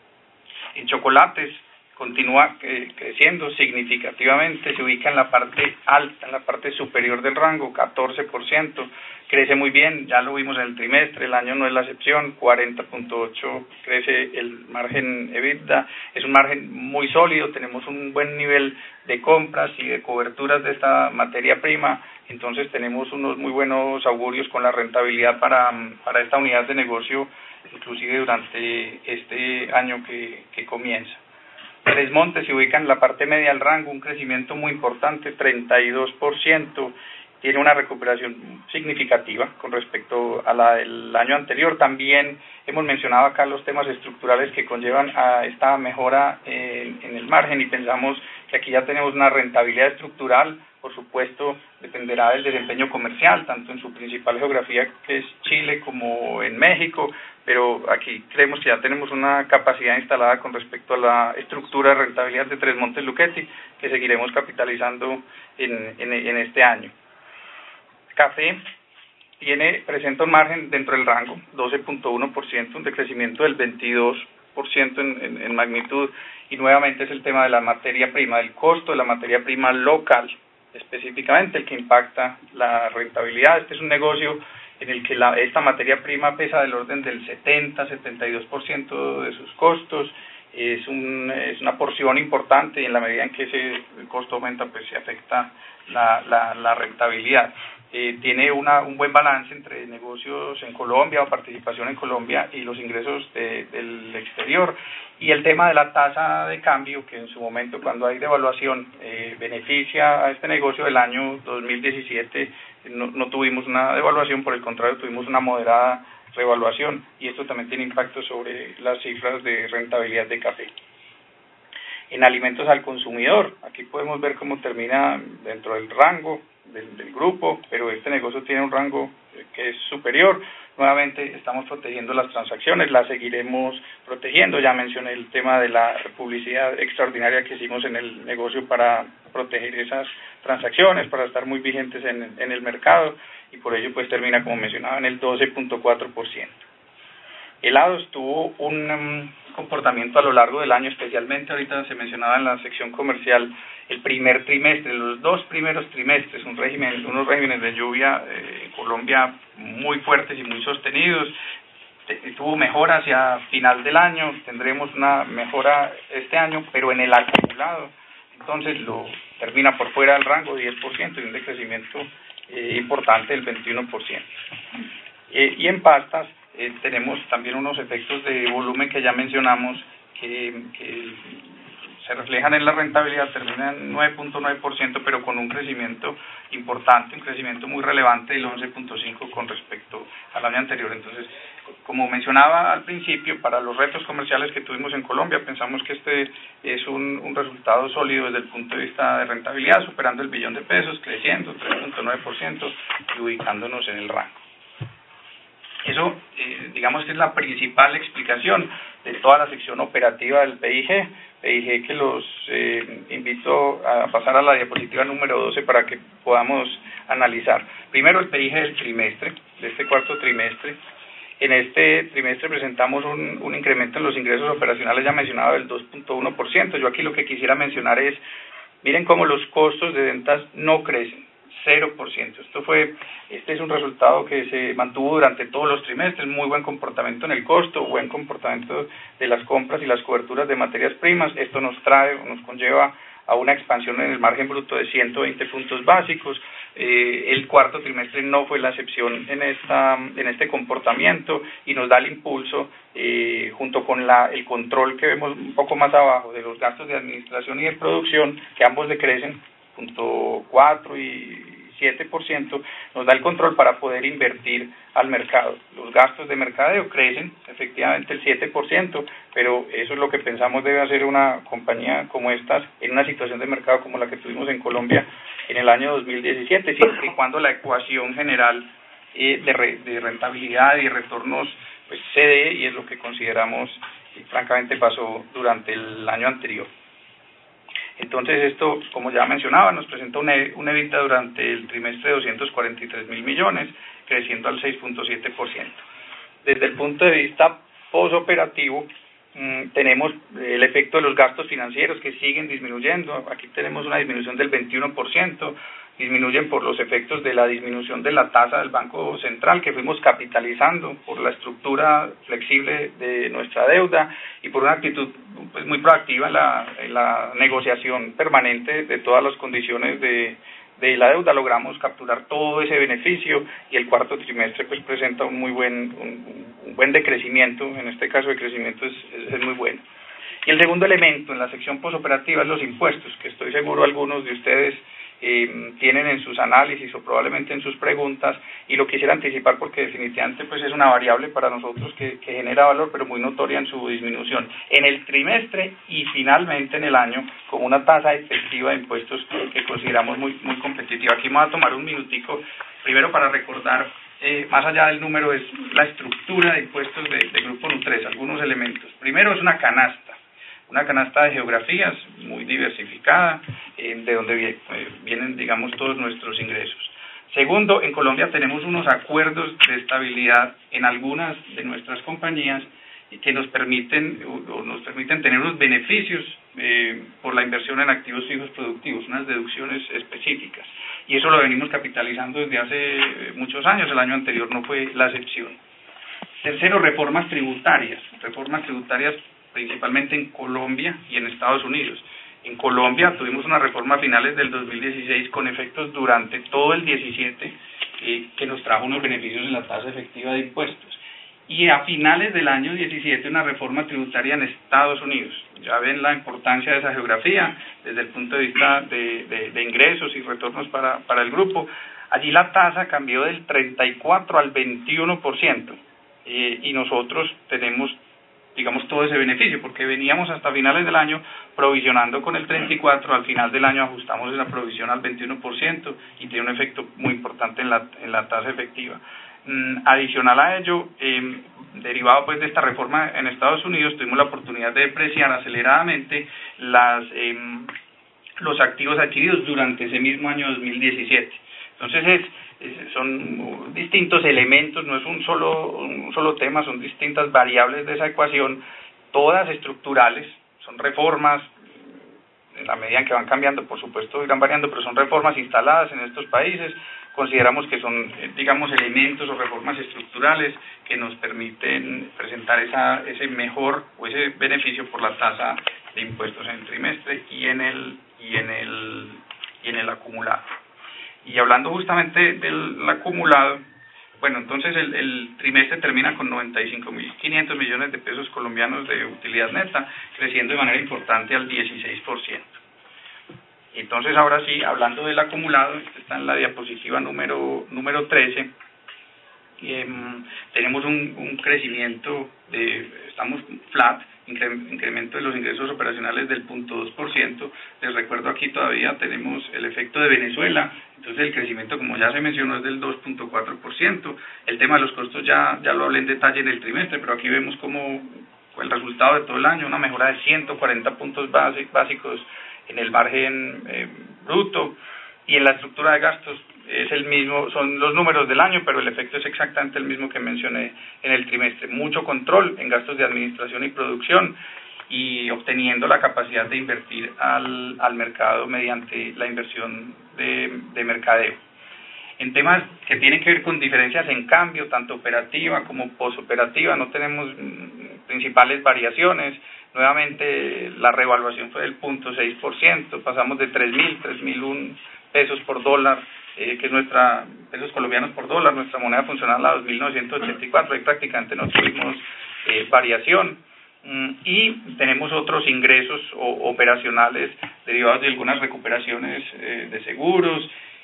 En chocolates continúa eh, creciendo significativamente, se ubica en la parte alta, en la parte superior del rango, catorce por ciento, crece muy bien, ya lo vimos en el trimestre, el año no es la excepción, cuarenta punto ocho crece el margen EBITDA, es un margen muy sólido, tenemos un buen nivel de compras y de coberturas de esta materia prima, entonces tenemos unos muy buenos augurios con la rentabilidad para, para esta unidad de negocio, inclusive durante este año que, que comienza. Tres Montes se ubica en la parte media del rango, un crecimiento muy importante, treinta y dos por ciento, tiene una recuperación significativa con respecto a la del año anterior. También hemos mencionado acá los temas estructurales que conllevan a esta mejora en, en el margen y pensamos que aquí ya tenemos una rentabilidad estructural, por supuesto dependerá del desempeño comercial, tanto en su principal geografía que es Chile como en México, pero aquí creemos que ya tenemos una capacidad instalada con respecto a la estructura de rentabilidad de Tres Montes Lucchetti que seguiremos capitalizando en, en, en este año. Café tiene, presenta un margen dentro del rango, doce punto uno por ciento, un decrecimiento del veintidós por ciento en, en, en magnitud, y nuevamente es el tema de la materia prima, del costo de la materia prima local, específicamente el que impacta la rentabilidad. Este es un negocio en el que la, esta materia prima pesa del orden del setenta a setenta y dos por ciento de sus costos, es, un, es una porción importante y en la medida en que ese costo aumenta, pues se afecta la, la, la rentabilidad. Eh, tiene una, un buen balance entre negocios en Colombia o participación en Colombia y los ingresos de, del exterior, y el tema de la tasa de cambio que en su momento cuando hay devaluación eh, beneficia a este negocio. Del año dos mil diecisiete no, no tuvimos una devaluación, por el contrario tuvimos una moderada revaluación y esto también tiene impacto sobre las cifras de rentabilidad de café. En alimentos al consumidor, aquí podemos ver cómo termina dentro del rango del, del grupo, pero este negocio tiene un rango que es superior. Nuevamente estamos protegiendo las transacciones, las seguiremos protegiendo. Ya mencioné el tema de la publicidad extraordinaria que hicimos en el negocio para proteger esas transacciones, para estar muy vigentes en, en el mercado, y por ello pues termina, como mencionaba, en el doce punto cuatro por ciento. Helados tuvo un um, comportamiento a lo largo del año, especialmente ahorita se mencionaba en la sección comercial el primer trimestre, los dos primeros trimestres, un régimen, unos regímenes de lluvia eh, en Colombia muy fuertes y muy sostenidos. Tuvo mejora hacia final del año, tendremos una mejora este año, pero en el acumulado, entonces lo termina por fuera del rango, diez por ciento, y un decrecimiento eh, importante del veintiuno por ciento. Eh, y en pastas eh, tenemos también unos efectos de volumen que ya mencionamos, que, que se reflejan en la rentabilidad, terminan en nueve punto nueve por ciento, pero con un crecimiento importante, un crecimiento muy relevante del once punto cinco por ciento con respecto al año anterior. Entonces, como mencionaba al principio, para los retos comerciales que tuvimos en Colombia, pensamos que este es un, un resultado sólido desde el punto de vista de rentabilidad, superando el billón de pesos, creciendo tres punto nueve por ciento y ubicándonos en el rango. Eso, eh, digamos que es la principal explicación de toda la sección operativa del P I G. P I G que los eh, invito a pasar a la diapositiva número doce para que podamos analizar. Primero, el P I G del trimestre, de este cuarto trimestre. En este trimestre presentamos un, un incremento en los ingresos operacionales ya mencionado del dos punto uno por ciento. Yo aquí lo que quisiera mencionar es, miren cómo los costos de ventas no crecen, cero por ciento. Esto fue, este es un resultado que se mantuvo durante todos los trimestres, muy buen comportamiento en el costo, buen comportamiento de las compras y las coberturas de materias primas. Esto nos trae, nos conlleva a una expansión en el margen bruto de ciento veinte puntos básicos. Eh, el cuarto trimestre no fue la excepción en esta en este comportamiento y nos da el impulso eh, junto con la el control que vemos un poco más abajo de los gastos de administración y de producción, que ambos decrecen punto cuatro y siete por ciento, nos da el control para poder invertir al mercado. Los gastos de mercadeo crecen efectivamente el siete por ciento, pero eso es lo que pensamos debe hacer una compañía como esta en una situación de mercado como la que tuvimos en Colombia en el año dos mil diecisiete, siempre y cuando la ecuación general eh, de, re, de rentabilidad y retornos pues se dé, y es lo que consideramos y francamente pasó durante el año anterior. Entonces esto, como ya mencionaba, nos presenta un, un EBITDA durante el trimestre de doscientos cuarenta y tres mil millones, creciendo al seis punto siete por ciento. Desde el punto de vista posoperativo, mmm, tenemos el efecto de los gastos financieros que siguen disminuyendo. Aquí tenemos una disminución del veintiuno por ciento, disminuyen por los efectos de la disminución de la tasa del Banco Central que fuimos capitalizando por la estructura flexible de nuestra deuda y por una actitud pues muy proactiva en la, en la negociación permanente de todas las condiciones de, de la deuda. Logramos capturar todo ese beneficio y el cuarto trimestre pues presenta un muy buen un, un buen decrecimiento. En este caso el crecimiento es, es, es muy bueno. Y el segundo elemento en la sección posoperativa es los impuestos, que estoy seguro algunos de ustedes Eh, tienen en sus análisis o probablemente en sus preguntas, y lo quisiera anticipar porque definitivamente pues es una variable para nosotros que, que genera valor, pero muy notoria en su disminución en el trimestre y finalmente en el año, con una tasa efectiva de impuestos que consideramos muy muy competitiva. Aquí me voy a tomar un minutico primero para recordar, eh, más allá del número, es la estructura de impuestos de, de Grupo Nutresa, algunos elementos. Primero es una canasta, una canasta de geografías muy diversificada, eh, de donde viene, eh, vienen, digamos, todos nuestros ingresos. Segundo, en Colombia tenemos unos acuerdos de estabilidad en algunas de nuestras compañías que nos permiten o nos permiten tener unos beneficios eh, por la inversión en activos fijos productivos, unas deducciones específicas. Y eso lo venimos capitalizando desde hace muchos años, el año anterior no fue la excepción. Tercero, reformas tributarias, reformas tributarias principalmente en Colombia y en Estados Unidos. En Colombia tuvimos una reforma a finales del dos mil dieciséis con efectos durante todo el diecisiete eh, que nos trajo unos beneficios en la tasa efectiva de impuestos. Y a finales del año diecisiete una reforma tributaria en Estados Unidos. Ya ven la importancia de esa geografía desde el punto de vista de, de, de ingresos y retornos para, para el grupo. Allí la tasa cambió del treinta y cuatro al veintiuno por ciento eh, y nosotros tenemos digamos todo ese beneficio, porque veníamos hasta finales del año provisionando con el treinta y cuatro, al final del año ajustamos esa provisión al veintiuno por ciento y tiene un efecto muy importante en la, en la tasa efectiva. Mm, adicional a ello, eh, derivado pues de esta reforma en Estados Unidos, tuvimos la oportunidad de depreciar aceleradamente las eh, los activos adquiridos durante ese mismo año dos mil diecisiete. Entonces es son distintos elementos, no es un solo un solo tema, son distintas variables de esa ecuación, todas estructurales, son reformas, en la medida en que van cambiando, por supuesto irán variando, pero son reformas instaladas en estos países. Consideramos que son, digamos, elementos o reformas estructurales que nos permiten presentar esa ese mejor o ese beneficio por la tasa de impuestos en el trimestre y en el y en el y en el acumulado. Y hablando justamente del acumulado, bueno, entonces el, el trimestre termina con noventa y cinco mil quinientos millones de pesos colombianos de utilidad neta, creciendo de manera importante al dieciséis por ciento. Entonces ahora sí, hablando del acumulado, está en la diapositiva número número trece, eh, tenemos un, un crecimiento de, estamos flat, incremento de los ingresos operacionales del cero punto dos por ciento. Les recuerdo, aquí todavía tenemos el efecto de Venezuela, entonces el crecimiento, como ya se mencionó, es del dos punto cuatro por ciento. El tema de los costos ya ya lo hablé en detalle en el trimestre, pero aquí vemos como el resultado de todo el año, una mejora de ciento cuarenta puntos básicos en el margen eh, bruto, y en la estructura de gastos es el mismo, son los números del año, pero el efecto es exactamente el mismo que mencioné en el trimestre. Mucho control en gastos de administración y producción y obteniendo la capacidad de invertir al, al mercado mediante la inversión de, de mercadeo. En temas que tienen que ver con diferencias en cambio, tanto operativa como posoperativa, no tenemos mm, principales variaciones. Nuevamente la revaluación fue del cero punto seis por ciento, pasamos de tres mil, tres mil uno pesos por dólar, eh, que es nuestra, pesos colombianos por dólar, nuestra moneda funcional a dos mil novecientos ochenta y cuatro, ahí prácticamente no tuvimos eh, variación. Mm, y tenemos otros ingresos o, operacionales derivados de algunas recuperaciones eh, de seguros,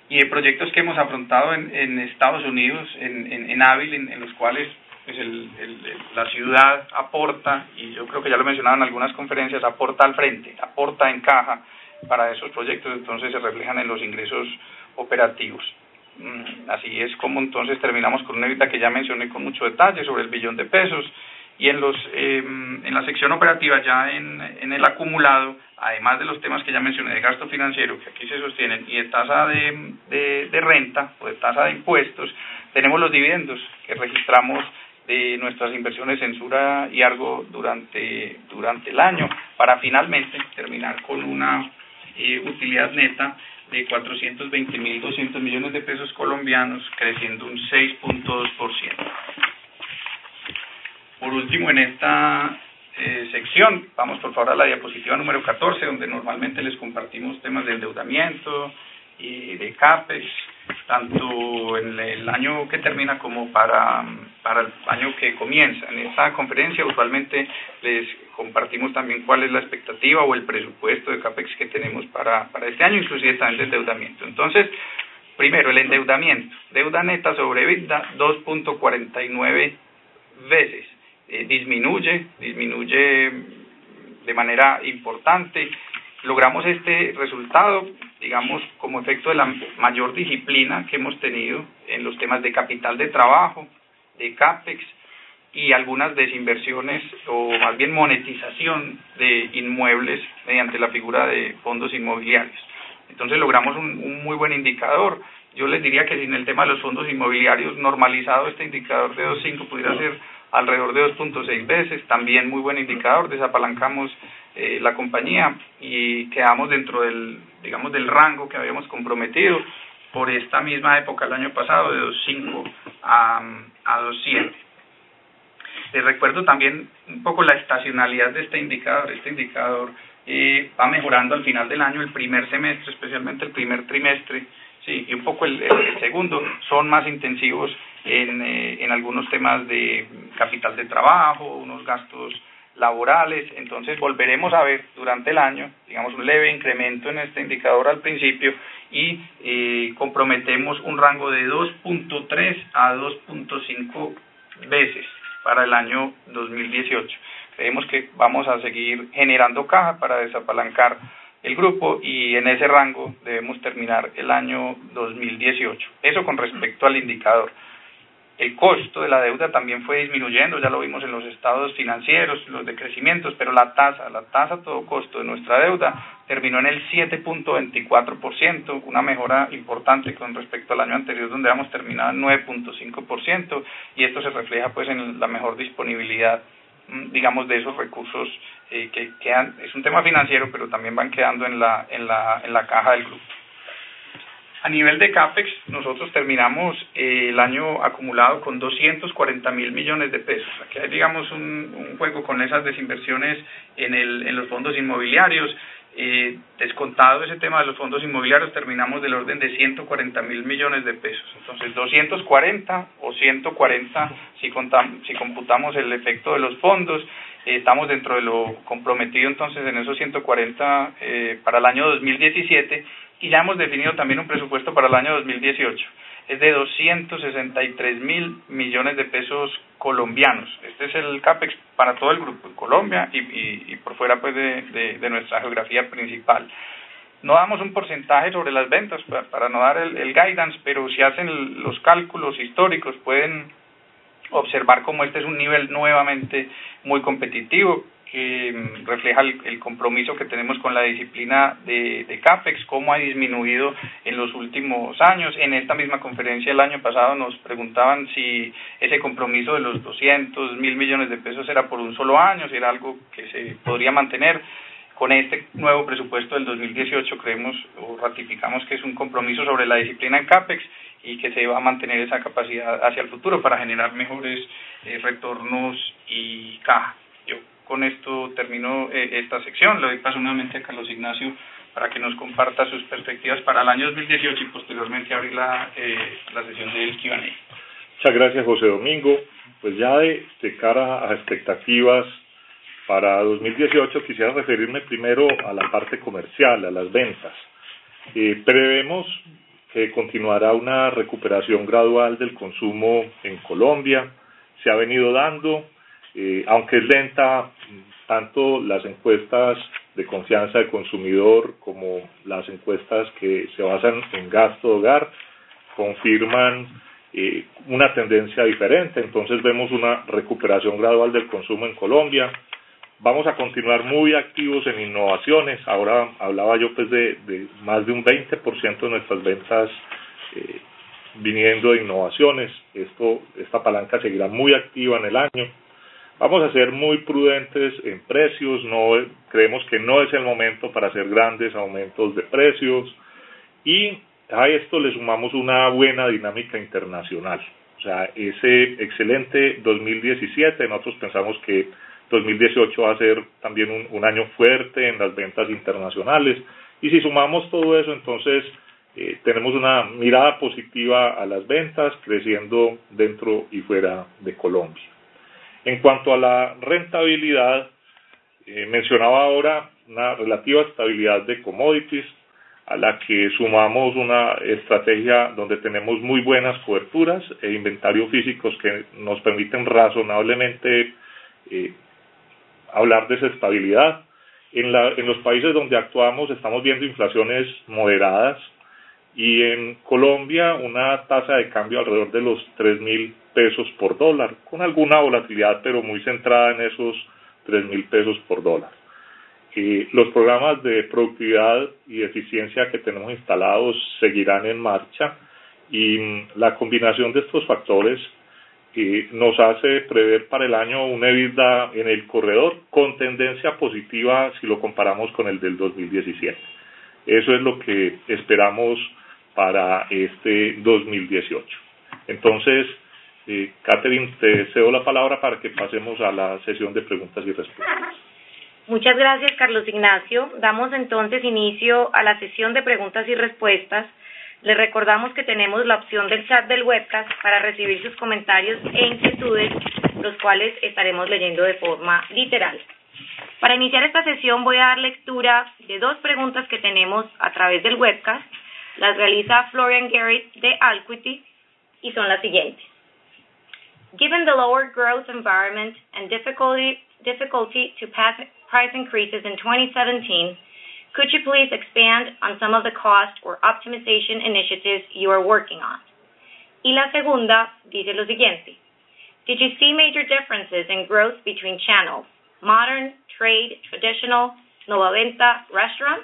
y de proyectos que hemos afrontado en, en Estados Unidos, en, en, en Ávila, en, en los cuales pues el, el, el, la ciudad aporta, y yo creo que ya lo mencionaba en algunas conferencias, aporta al frente, aporta en caja para esos proyectos, entonces se reflejan en los ingresos operativos. Así es como entonces terminamos con una EBITDA que ya mencioné con mucho detalle, sobre el billón de pesos, y en los eh, en la sección operativa ya en, en el acumulado, además de los temas que ya mencioné de gasto financiero que aquí se sostienen y de tasa de, de, de renta o de tasa de impuestos, tenemos los dividendos que registramos de nuestras inversiones en Sura y Argo durante, durante el año, para finalmente terminar con una eh, utilidad neta de cuatrocientos veinte mil doscientos millones de pesos colombianos, creciendo un seis punto dos por ciento. Por último, en esta eh, sección, vamos por favor a la diapositiva número catorce, donde normalmente les compartimos temas de endeudamiento y de CAPEX, tanto en el año que termina como para, para el año que comienza. En esta conferencia usualmente les compartimos también cuál es la expectativa o el presupuesto de CAPEX que tenemos para, para este año, inclusive también de endeudamiento. Entonces, primero, el endeudamiento. Deuda neta sobre EBITDA, dos punto cuarenta y nueve veces. Eh, disminuye, disminuye de manera importante. Logramos este resultado, digamos, como efecto de la mayor disciplina que hemos tenido en los temas de capital de trabajo, de CAPEX y algunas desinversiones o más bien monetización de inmuebles mediante la figura de fondos inmobiliarios. Entonces logramos un, un muy buen indicador. Yo les diría que sin el tema de los fondos inmobiliarios normalizado, este indicador de dos punto cinco pudiera ser alrededor de dos punto seis veces, también muy buen indicador, desapalancamos eh, la compañía y quedamos dentro del, digamos, del rango que habíamos comprometido por esta misma época el año pasado, de dos punto cinco a, a dos punto siete. Les recuerdo también un poco la estacionalidad de este indicador. Este indicador eh, va mejorando al final del año, el primer semestre, especialmente el primer trimestre, sí, y un poco el, el, el segundo, son más intensivos en, eh, en algunos temas de capital de trabajo, unos gastos laborales. Entonces volveremos a ver durante el año, digamos, un leve incremento en este indicador al principio y eh, comprometemos un rango de dos punto tres a dos punto cinco veces para el año dos mil dieciocho. Creemos que vamos a seguir generando caja para desapalancar el grupo y en ese rango debemos terminar el año dos mil dieciocho. Eso con respecto al indicador. El costo de la deuda también fue disminuyendo, ya lo vimos en los estados financieros, los decrecimientos, pero la tasa, la tasa a todo costo de nuestra deuda terminó en el siete punto veinticuatro por ciento, una mejora importante con respecto al año anterior donde habíamos terminado en nueve punto cinco por ciento, y esto se refleja pues en la mejor disponibilidad, digamos, de esos recursos eh, que quedan. Es un tema financiero, pero también van quedando en la, en la, en la caja del grupo. A nivel de CAPEX, nosotros terminamos eh, el año acumulado con doscientos cuarenta mil millones de pesos. Aquí hay, digamos, un, un juego con esas desinversiones en, el, en los fondos inmobiliarios. Eh, descontado ese tema de los fondos inmobiliarios, terminamos del orden de ciento cuarenta mil millones de pesos. Entonces, doscientos cuarenta o ciento cuarenta si, contamos, si computamos el efecto de los fondos. Eh, estamos dentro de lo comprometido entonces en esos ciento cuarenta eh, para el año dos mil diecisiete. Y ya hemos definido también un presupuesto para el año dos mil dieciocho. Es de doscientos sesenta y tres mil millones de pesos colombianos. Este es el CAPEX para todo el grupo, en Colombia y, y, y por fuera pues de, de, de nuestra geografía principal. No damos un porcentaje sobre las ventas para, para no dar el, el guidance, pero si hacen los cálculos históricos pueden observar cómo este es un nivel nuevamente muy competitivo, que refleja el, el compromiso que tenemos con la disciplina de, de CAPEX, cómo ha disminuido en los últimos años. En esta misma conferencia el año pasado nos preguntaban si ese compromiso de los doscientos mil millones de pesos era por un solo año, si era algo que se podría mantener. Con este nuevo presupuesto del dos mil dieciocho creemos o ratificamos que es un compromiso sobre la disciplina en CAPEX y que se va a mantener esa capacidad hacia el futuro para generar mejores eh, retornos y caja. Yo con esto termino eh, esta sección. Le doy paso nuevamente a Carlos Ignacio para que nos comparta sus perspectivas para el año dos mil dieciocho y posteriormente abrir la, eh, la sesión del Q and A. Muchas gracias, José Domingo. Pues ya de, de cara a expectativas para dos mil dieciocho quisiera referirme primero a la parte comercial, a las ventas. Eh, prevemos que continuará una recuperación gradual del consumo en Colombia. Se ha venido dando, eh, aunque es lenta, tanto las encuestas de confianza del consumidor como las encuestas que se basan en gasto de hogar confirman eh, una tendencia diferente. Entonces vemos una recuperación gradual del consumo en Colombia. Vamos a continuar muy activos en innovaciones. Ahora hablaba yo pues de, de más de un veinte por ciento de nuestras ventas eh, viniendo de innovaciones. Esto, esta palanca seguirá muy activa en el año. Vamos a ser muy prudentes en precios. No creemos que no es el momento para hacer grandes aumentos de precios, y a esto le sumamos una buena dinámica internacional. O sea, ese excelente dos mil diecisiete, nosotros pensamos que dos mil dieciocho va a ser también un, un año fuerte en las ventas internacionales, y si sumamos todo eso, entonces eh, tenemos una mirada positiva a las ventas, creciendo dentro y fuera de Colombia. En cuanto a la rentabilidad, eh, mencionaba ahora una relativa estabilidad de commodities, a la que sumamos una estrategia donde tenemos muy buenas coberturas e inventario físicos que nos permiten razonablemente eh, hablar de esa estabilidad. En, la, en los países donde actuamos estamos viendo inflaciones moderadas, y en Colombia una tasa de cambio alrededor de los tres mil pesos por dólar, con alguna volatilidad pero muy centrada en esos tres mil pesos por dólar. Eh, los programas de productividad y eficiencia que tenemos instalados seguirán en marcha, y mm, la combinación de estos factores eh, nos hace prever para el año un EBITDA en el corredor con tendencia positiva si lo comparamos con el del dos mil diecisiete. Eso es lo que esperamos para este dos mil dieciocho. Entonces, eh, Catherine, te cedo la palabra para que pasemos a la sesión de preguntas y respuestas. Muchas gracias, Carlos Ignacio. Damos entonces inicio a la sesión de preguntas y respuestas. Les recordamos que tenemos la opción del chat del webcast para recibir sus comentarios e inquietudes, los cuales estaremos leyendo de forma literal. Para iniciar esta sesión voy a dar lectura de dos preguntas que tenemos a través del webcast. Las realiza Florian Garrett de Alquity y son las siguientes. Given the lower growth environment and difficulty, difficulty to pass price increases in twenty seventeen, could you please expand on some of the cost or optimization initiatives you are working on? Y la segunda dice lo siguiente. Did you see major differences in growth between channels, modern, trade, traditional, Nova Venta, restaurants?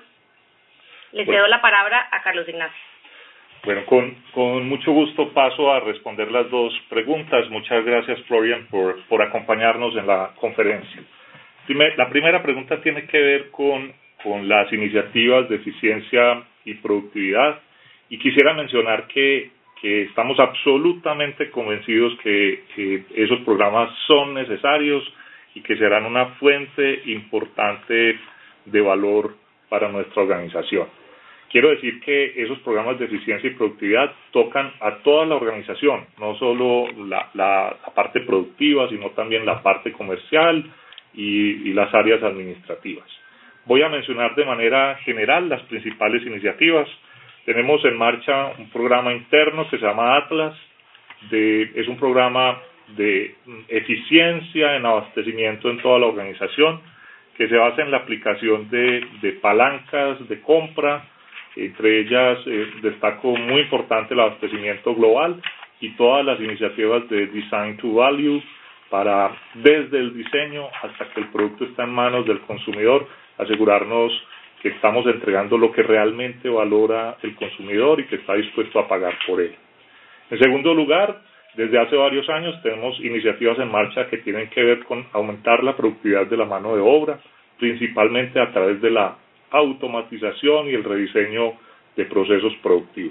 Le cedo bueno. la palabra a Carlos Ignacio. Bueno, con, con mucho gusto paso a responder las dos preguntas. Muchas gracias, Florian, por, por acompañarnos en la conferencia. Primer, la primera pregunta tiene que ver con, con las iniciativas de eficiencia y productividad, y quisiera mencionar que, que estamos absolutamente convencidos que, que esos programas son necesarios y que serán una fuente importante de valor para nuestra organización. Quiero decir que esos programas de eficiencia y productividad tocan a toda la organización, no solo la, la, la parte productiva, sino también la parte comercial y, y las áreas administrativas. Voy a mencionar de manera general las principales iniciativas. Tenemos en marcha un programa interno que se llama Atlas. De, es un programa de eficiencia en abastecimiento en toda la organización, que se basa en la aplicación de, de palancas de compra. Entre ellas eh, destaco muy importante el abastecimiento global y todas las iniciativas de Design to Value para, desde el diseño hasta que el producto está en manos del consumidor, asegurarnos que estamos entregando lo que realmente valora el consumidor y que está dispuesto a pagar por él. En segundo lugar, desde hace varios años tenemos iniciativas en marcha que tienen que ver con aumentar la productividad de la mano de obra, principalmente a través de la automatización y el rediseño de procesos productivos.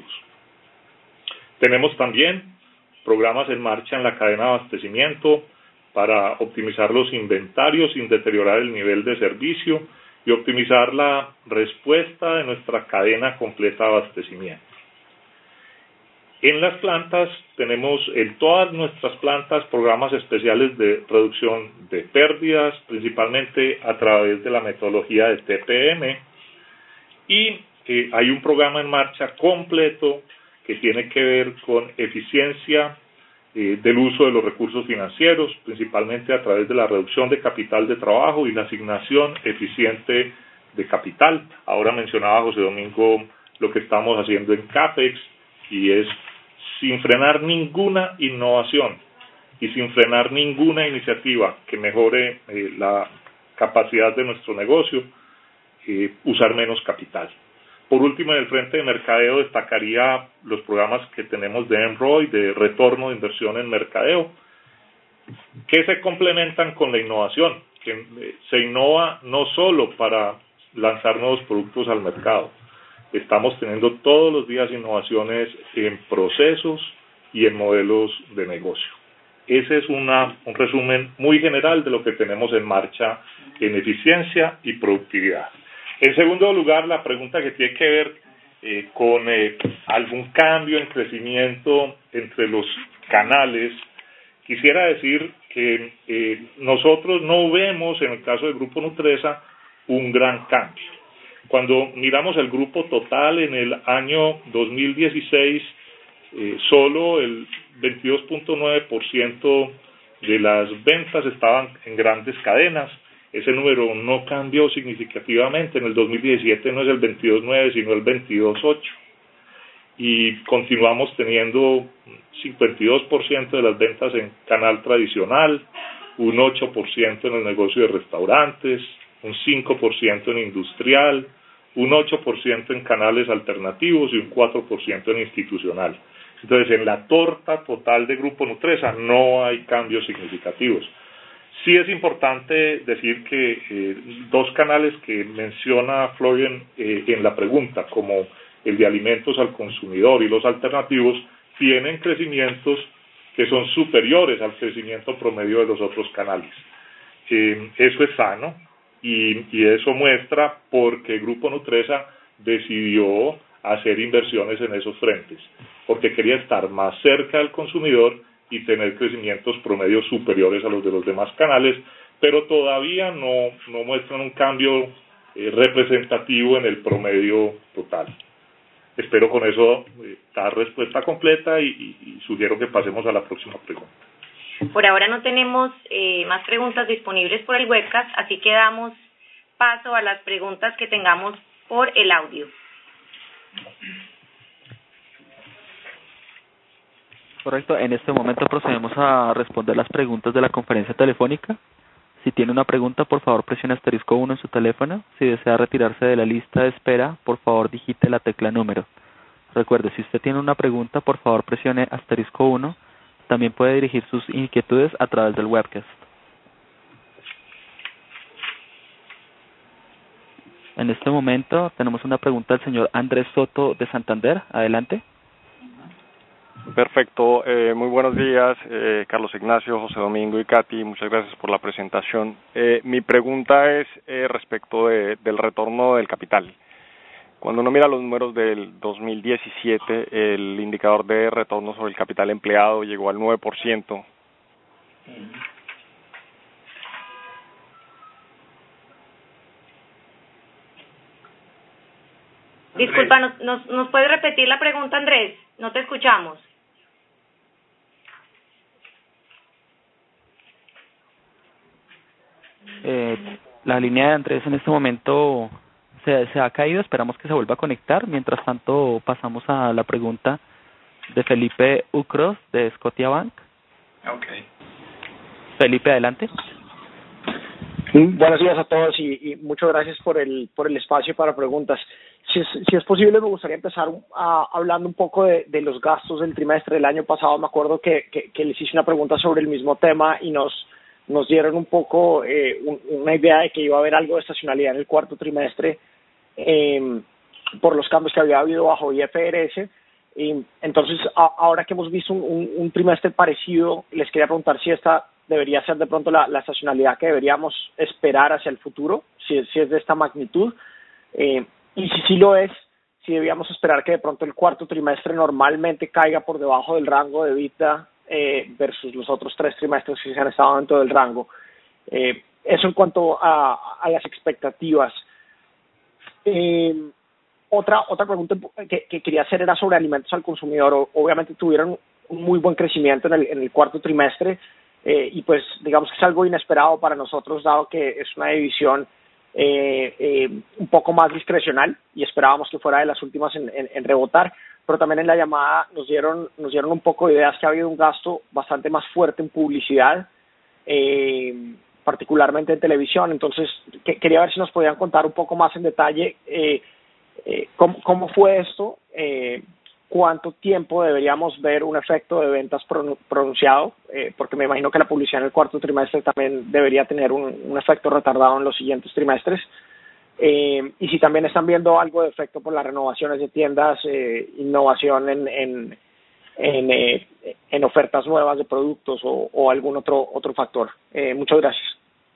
Tenemos también programas en marcha en la cadena de abastecimiento para optimizar los inventarios sin deteriorar el nivel de servicio y optimizar la respuesta de nuestra cadena completa de abastecimiento. En las plantas tenemos en todas nuestras plantas programas especiales de reducción de pérdidas, principalmente a través de la metodología de T P M, y eh, hay un programa en marcha completo que tiene que ver con eficiencia eh, del uso de los recursos financieros, principalmente a través de la reducción de capital de trabajo y la asignación eficiente de capital. Ahora mencionaba José Domingo lo que estamos haciendo en CAPEX, y es sin frenar ninguna innovación y sin frenar ninguna iniciativa que mejore eh, la capacidad de nuestro negocio, eh, usar menos capital. Por último, en el frente de mercadeo destacaría los programas que tenemos de M R O I, de retorno de inversión en mercadeo, que se complementan con la innovación, que eh, se innova no solo para lanzar nuevos productos al mercado. Estamos teniendo todos los días innovaciones en procesos y en modelos de negocio. Ese es una, un resumen muy general de lo que tenemos en marcha en eficiencia y productividad. En segundo lugar, la pregunta que tiene que ver eh, con eh, algún cambio en crecimiento entre los canales. Quisiera decir que eh, nosotros no vemos, en el caso del Grupo Nutresa, un gran cambio. Cuando miramos el grupo total en el año dos mil dieciséis, eh, solo el veintidós punto nueve por ciento de las ventas estaban en grandes cadenas. Ese número no cambió significativamente. En el dos mil diecisiete no es el veintidós punto nueve, sino el veintidós punto ocho. Y continuamos teniendo cincuenta y dos por ciento de las ventas en canal tradicional, un ocho por ciento en el negocio de restaurantes, un cinco por ciento en industrial, un ocho por ciento en canales alternativos y un cuatro por ciento en institucional. Entonces, en la torta total de Grupo Nutresa no hay cambios significativos. Sí es importante decir que eh, dos canales que menciona Florian eh, en la pregunta, como el de alimentos al consumidor y los alternativos, tienen crecimientos que son superiores al crecimiento promedio de los otros canales. Eh, eso es sano. Y, y eso muestra porque el Grupo Nutresa decidió hacer inversiones en esos frentes, porque quería estar más cerca del consumidor y tener crecimientos promedios superiores a los de los demás canales, pero todavía no, no muestran un cambio eh, representativo en el promedio total. Espero con eso eh, dar respuesta completa y, y, y sugiero que pasemos a la próxima pregunta. Por ahora no tenemos eh, más preguntas disponibles por el webcast, así que damos paso a las preguntas que tengamos por el audio. Correcto, en este momento procedemos a responder las preguntas de la conferencia telefónica. Si tiene una pregunta, por favor presione asterisco uno en su teléfono. Si desea retirarse de la lista de espera, por favor digite la tecla número. Recuerde, si usted tiene una pregunta, por favor presione asterisco uno. También puede dirigir sus inquietudes a través del webcast. En este momento tenemos una pregunta del señor Andrés Soto de Santander. Adelante. Perfecto. Eh, muy buenos días, eh, Carlos Ignacio, José Domingo y Katy. Muchas gracias por la presentación. Eh, mi pregunta es eh, respecto de, del retorno del capital. Cuando uno mira los números del dos mil diecisiete, el indicador de retorno sobre el capital empleado llegó al nueve por ciento. Disculpa, ¿nos, nos, ¿nos puedes repetir la pregunta, Andrés? No te escuchamos. Eh, la línea de Andrés en este momento se, se ha caído, esperamos que se vuelva a conectar. Mientras tanto, pasamos a la pregunta de Felipe Ucros de Scotiabank. Okay. Felipe, adelante. Buenos días a todos y, y muchas gracias por el por el espacio para preguntas. Si es, si es posible, me gustaría empezar a, hablando un poco de, de los gastos del trimestre del año pasado. Me acuerdo que, que, que les hice una pregunta sobre el mismo tema y nos nos dieron un poco eh, un, una idea de que iba a haber algo de estacionalidad en el cuarto trimestre eh, por los cambios que había habido bajo I F R S. Y entonces, a, ahora que hemos visto un, un, un trimestre parecido, les quería preguntar si esta debería ser de pronto la, la estacionalidad que deberíamos esperar hacia el futuro, si, si es de esta magnitud, eh, y si sí lo es, si debíamos esperar que de pronto el cuarto trimestre normalmente caiga por debajo del rango de EBITDA eh, versus los otros tres trimestres que se han estado dentro del rango. Eh, eso en cuanto a, a las expectativas. Eh, otra otra pregunta que, que quería hacer era sobre alimentos al consumidor. O, obviamente tuvieron un muy buen crecimiento en el, en el cuarto trimestre eh, y pues digamos que es algo inesperado para nosotros, dado que es una división eh, eh, un poco más discrecional y esperábamos que fuera de las últimas en, en, en rebotar, pero también en la llamada nos dieron nos dieron un poco de ideas que ha habido un gasto bastante más fuerte en publicidad, eh, particularmente en televisión. Entonces que, quería ver si nos podían contar un poco más en detalle eh, eh, cómo, cómo fue esto, eh, cuánto tiempo deberíamos ver un efecto de ventas pronunciado, eh, porque me imagino que la publicidad en el cuarto trimestre también debería tener un, un efecto retardado en los siguientes trimestres, eh, y si también están viendo algo de efecto por las renovaciones de tiendas, eh, innovación en en en, eh, en ofertas nuevas de productos o, o algún otro otro factor. Eh, muchas gracias.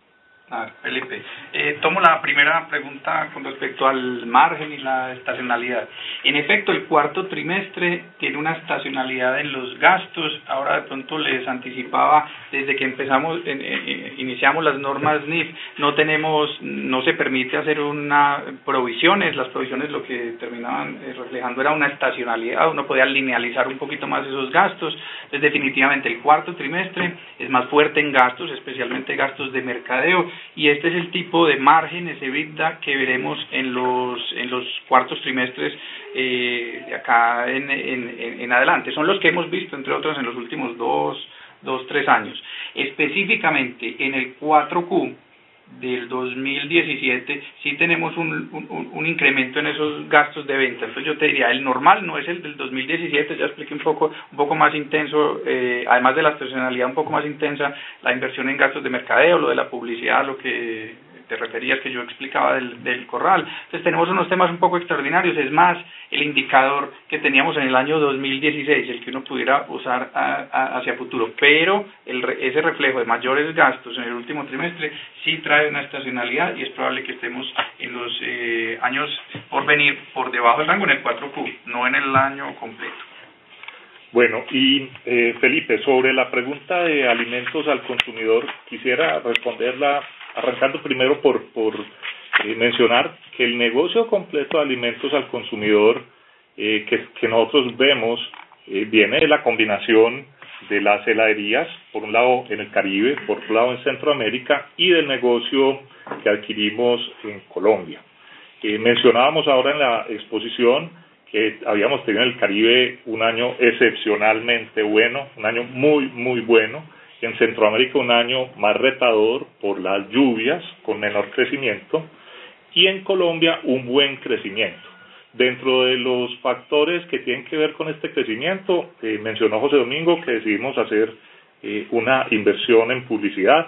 A ver, Felipe, eh, tomo la primera pregunta con respecto al margen y la estacionalidad. En efecto, el cuarto trimestre tiene una estacionalidad en los gastos. Ahora de pronto les anticipaba, desde que empezamos, en, en, iniciamos las normas N I F, no tenemos, no se permite hacer una provisiones. Las provisiones lo que terminaban eh, reflejando era una estacionalidad. Uno podía linealizar un poquito más esos gastos. Entonces, definitivamente, el cuarto trimestre es más fuerte en gastos, especialmente gastos de mercadeo. Y este es el tipo de márgenes EBITDA que veremos en los en los cuartos trimestres eh, de acá en, en, en adelante. Son los que hemos visto, entre otros, en los últimos dos, dos, tres años. Específicamente en el cuatro Q del dos mil diecisiete sí tenemos un, un, un incremento en esos gastos de venta. Entonces yo te diría, el normal no es el del dos mil diecisiete, ya expliqué un poco un poco más intenso, eh, además de la estacionalidad un poco más intensa, la inversión en gastos de mercadeo, lo de la publicidad, lo que te referías que yo explicaba del, del corral. Entonces tenemos unos temas un poco extraordinarios, es más el indicador que teníamos en el año dos mil dieciséis, el que uno pudiera usar a, a, hacia futuro, pero el, ese reflejo de mayores gastos en el último trimestre sí trae una estacionalidad y es probable que estemos en los eh, años por venir por debajo del rango en el cuatro Q, no en el año completo. Bueno, y eh, Felipe, sobre la pregunta de alimentos al consumidor, quisiera responderla arrancando primero por, por eh, mencionar que el negocio completo de alimentos al consumidor eh, que, que nosotros vemos eh, viene de la combinación de las heladerías, por un lado en el Caribe, por otro lado en Centroamérica, y del negocio que adquirimos en Colombia. Eh, mencionábamos ahora en la exposición que habíamos tenido en el Caribe un año excepcionalmente bueno, un año muy, muy bueno. En Centroamérica un año más retador por las lluvias, con menor crecimiento, y en Colombia un buen crecimiento. Dentro de los factores que tienen que ver con este crecimiento, eh, mencionó José Domingo que decidimos hacer eh, una inversión en publicidad.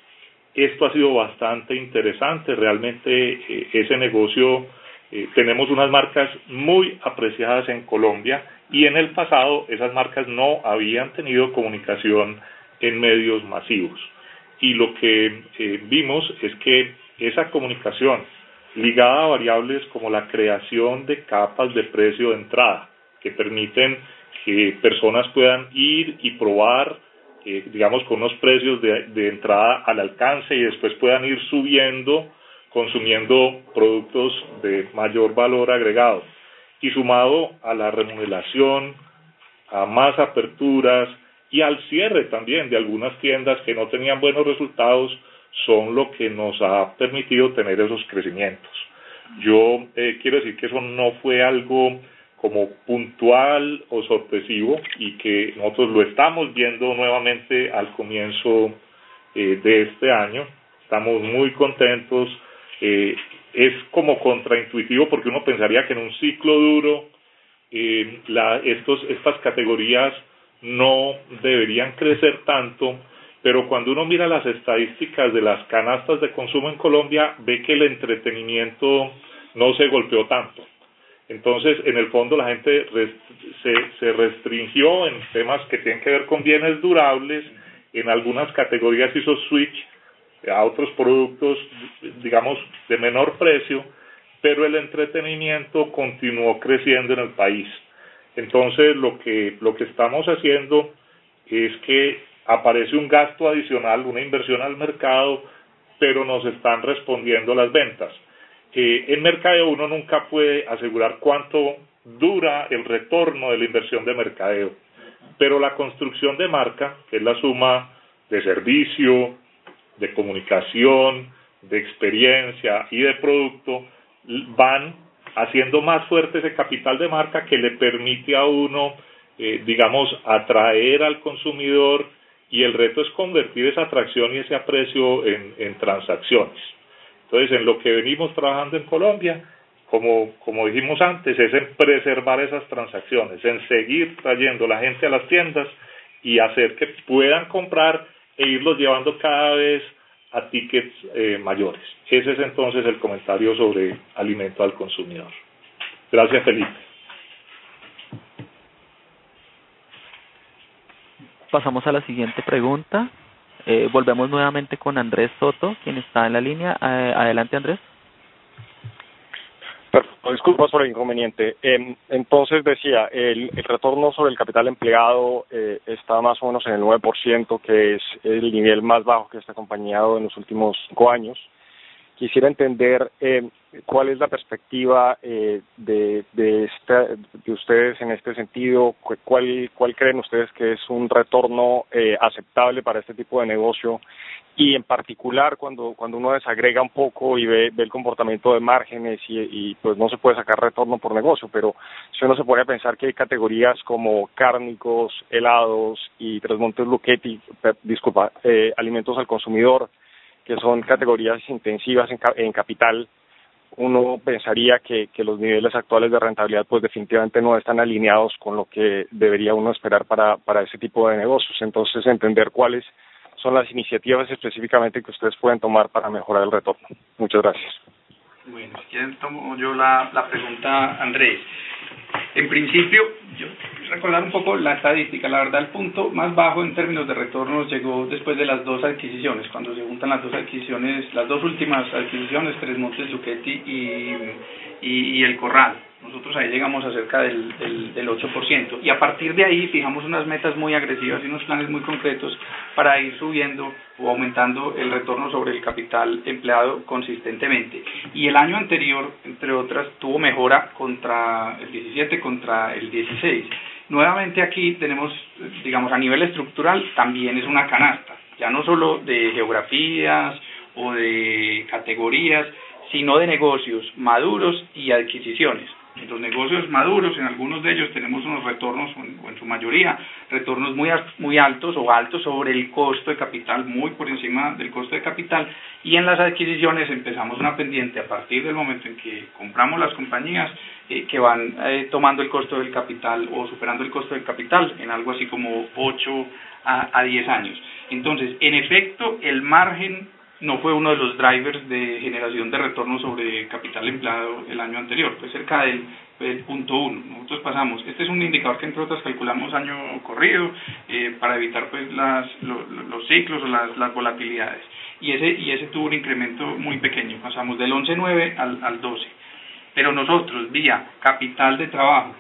Esto ha sido bastante interesante, realmente eh, ese negocio, eh, tenemos unas marcas muy apreciadas en Colombia y en el pasado esas marcas no habían tenido comunicación en medios masivos, y lo que eh, vimos es que esa comunicación ligada a variables como la creación de capas de precio de entrada que permiten que personas puedan ir y probar eh, digamos con unos precios de, de entrada al alcance y después puedan ir subiendo consumiendo productos de mayor valor agregado, y sumado a la remodelación, a más aperturas y al cierre también de algunas tiendas que no tenían buenos resultados, son lo que nos ha permitido tener esos crecimientos. Yo eh, quiero decir que eso no fue algo como puntual o sorpresivo y que nosotros lo estamos viendo nuevamente al comienzo eh, de este año. Estamos muy contentos. Eh, es como contraintuitivo porque uno pensaría que en un ciclo duro eh, la, estos, estas categorías no deberían crecer tanto, pero cuando uno mira las estadísticas de las canastas de consumo en Colombia, ve que el entretenimiento no se golpeó tanto. Entonces, en el fondo, la gente rest- se, se restringió en temas que tienen que ver con bienes durables, en algunas categorías hizo switch a otros productos, digamos, de menor precio, pero el entretenimiento continuó creciendo en el país. Entonces, lo que lo que estamos haciendo es que aparece un gasto adicional, una inversión al mercado, pero nos están respondiendo las ventas. Eh, en mercadeo uno nunca puede asegurar cuánto dura el retorno de la inversión de mercadeo, pero la construcción de marca, que es la suma de servicio, de comunicación, de experiencia y de producto, van haciendo más fuerte ese capital de marca que le permite a uno, eh, digamos, atraer al consumidor, y el reto es convertir esa atracción y ese aprecio en, en transacciones. Entonces, en lo que venimos trabajando en Colombia, como, como dijimos antes, es en preservar esas transacciones, en seguir trayendo la gente a las tiendas y hacer que puedan comprar e irlos llevando cada vez a tickets eh, mayores. Ese es entonces el comentario sobre alimento al consumidor. Gracias, Felipe. Pasamos a la siguiente pregunta. Eh, volvemos nuevamente con Andrés Soto, quien está en la línea. Eh, adelante, Andrés. Perfecto, disculpas por el inconveniente. Eh, entonces decía, el, el retorno sobre el capital empleado eh, está más o menos en el nueve por ciento, que es el nivel más bajo que esta compañía ha dado en los últimos cinco años. Quisiera entender eh, cuál es la perspectiva eh, de, de, esta, de ustedes en este sentido, cuál, cuál creen ustedes que es un retorno eh, aceptable para este tipo de negocio, y en particular cuando cuando uno desagrega un poco y ve, ve el comportamiento de márgenes y, y pues no se puede sacar retorno por negocio, pero si uno se pone a pensar que hay categorías como cárnicos, helados y Tres Montes Lucchetti, per, disculpa, eh, alimentos al consumidor, que son categorías intensivas en, en capital, uno pensaría que, que los niveles actuales de rentabilidad pues definitivamente no están alineados con lo que debería uno esperar para, para ese tipo de negocios. Entonces, entender cuáles son las iniciativas específicamente que ustedes pueden tomar para mejorar el retorno. Muchas gracias. Bueno, si quieren tomo yo la, la pregunta, Andrés. En principio, yo recordar un poco la estadística. La verdad, el punto más bajo en términos de retornos llegó después de las dos adquisiciones, cuando se juntan las dos adquisiciones, las dos últimas adquisiciones, Tres Montes Lucchetti y, y, y El Corral. Nosotros ahí llegamos a cerca del, del, del ocho por ciento, y a partir de ahí fijamos unas metas muy agresivas y unos planes muy concretos para ir subiendo o aumentando el retorno sobre el capital empleado consistentemente. Y el año anterior, entre otras, tuvo mejora contra el diecisiete, contra el dieciséis. Nuevamente aquí tenemos, digamos, a nivel estructural también es una canasta, ya no solo de geografías o de categorías, sino de negocios maduros y adquisiciones. En los negocios maduros, en algunos de ellos tenemos unos retornos, o en su mayoría, retornos muy, muy altos o altos sobre el costo de capital, muy por encima del costo de capital, y en las adquisiciones empezamos una pendiente a partir del momento en que compramos las compañías eh, que van eh, tomando el costo del capital o superando el costo del capital en algo así como ocho a diez años. Entonces, en efecto, el margen no fue uno de los drivers de generación de retorno sobre capital empleado el año anterior, fue cerca del, del punto uno. Nosotros pasamos, este es un indicador que entre otras calculamos año corrido eh, para evitar pues las, lo, los ciclos o las, las volatilidades, y ese y ese tuvo un incremento muy pequeño, pasamos del once punto nueve al, al doce. Pero nosotros, vía capital de trabajo,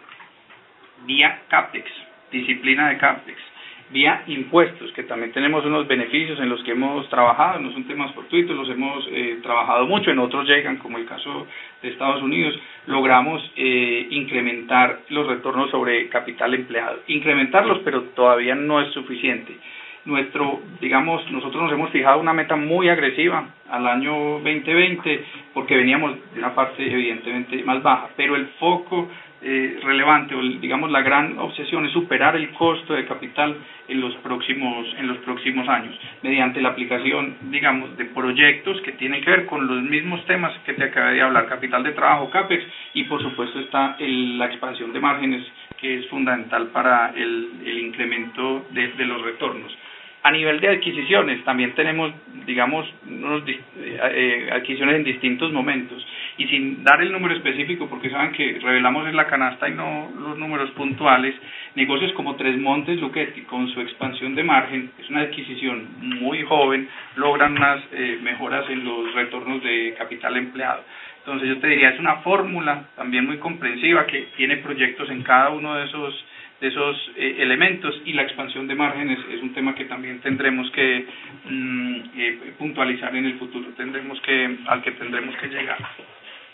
vía CAPEX, disciplina de CAPEX, vía impuestos, que también tenemos unos beneficios en los que hemos trabajado, no son temas fortuitos, los hemos eh, trabajado mucho, en otros llegan, como el caso de Estados Unidos, logramos eh, incrementar los retornos sobre capital empleado. Incrementarlos, pero todavía no es suficiente. Nuestro, digamos, nosotros nos hemos fijado una meta muy agresiva al año veinte veinte, porque veníamos de una parte evidentemente más baja, pero el foco eh, relevante, o digamos la gran obsesión, es superar el costo de capital en los próximos en los próximos años, mediante la aplicación, digamos, de proyectos que tienen que ver con los mismos temas que te acabé de hablar, capital de trabajo, CAPEX, y por supuesto está el, la expansión de márgenes, que es fundamental para el, el incremento de, de los retornos. A nivel de adquisiciones, también tenemos, digamos, unos, eh, adquisiciones en distintos momentos, y sin dar el número específico, porque saben que revelamos en la canasta y no los números puntuales, negocios como Tres Montes Lucchetti, con su expansión de margen, es una adquisición muy joven, logran unas eh, mejoras en los retornos de capital empleado. Entonces yo te diría, es una fórmula también muy comprensiva, que tiene proyectos en cada uno de esos de esos eh, elementos, y la expansión de márgenes es un tema que también tendremos que mm, eh, puntualizar en el futuro, tendremos que al que tendremos que llegar.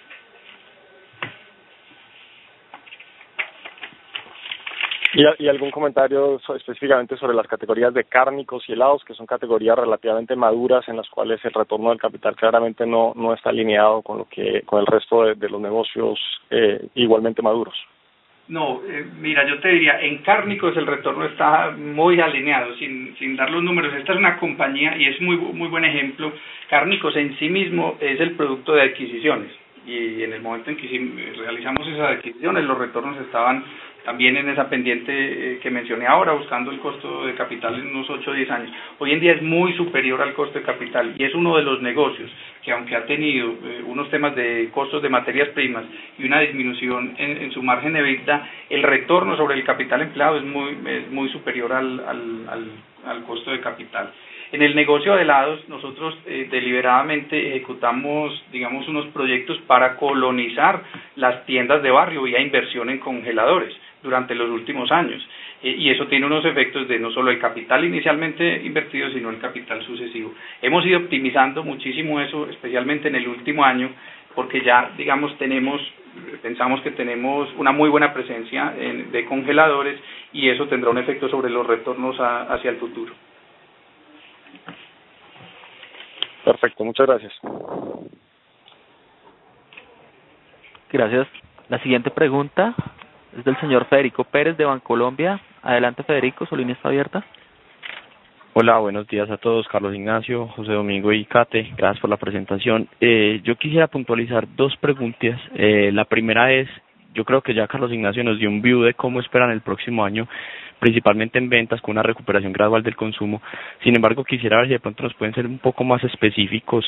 ¿Y, ¿Y algún comentario so, específicamente sobre las categorías de cárnicos y helados, que son categorías relativamente maduras en las cuales el retorno del capital claramente no no está alineado con lo que con el resto de, de los negocios eh, igualmente maduros? No, eh, mira, yo te diría, en cárnicos el retorno está muy alineado, sin sin dar los números. Esta es una compañía y es muy muy buen ejemplo. Cárnicos en sí mismo es el producto de adquisiciones y en el momento en que realizamos esas adquisiciones los retornos estaban también en esa pendiente eh, que mencioné ahora, buscando el costo de capital en unos ocho o diez años. Hoy en día es muy superior al costo de capital y es uno de los negocios que, aunque ha tenido eh, unos temas de costos de materias primas y una disminución en, en su margen de EBITDA, el retorno sobre el capital empleado es muy es muy superior al, al, al, al costo de capital. En el negocio de helados, nosotros eh, deliberadamente ejecutamos, digamos, unos proyectos para colonizar las tiendas de barrio vía inversión en congeladores durante los últimos años. Eh, y eso tiene unos efectos de no solo el capital inicialmente invertido, sino el capital sucesivo. Hemos ido optimizando muchísimo eso, especialmente en el último año, porque ya, digamos, tenemos, pensamos que tenemos una muy buena presencia en, de congeladores y eso tendrá un efecto sobre los retornos a, hacia el futuro. Perfecto, muchas gracias. Gracias. La siguiente pregunta es del señor Federico Pérez de Bancolombia. Adelante, Federico, su línea está abierta. Hola, buenos días a todos. Carlos Ignacio, José Domingo y Kate, gracias por la presentación. Eh, yo quisiera puntualizar dos preguntas. Eh, la primera es, yo creo que ya Carlos Ignacio nos dio un view de cómo esperan el próximo año, principalmente en ventas, con una recuperación gradual del consumo. Sin embargo, quisiera ver si de pronto nos pueden ser un poco más específicos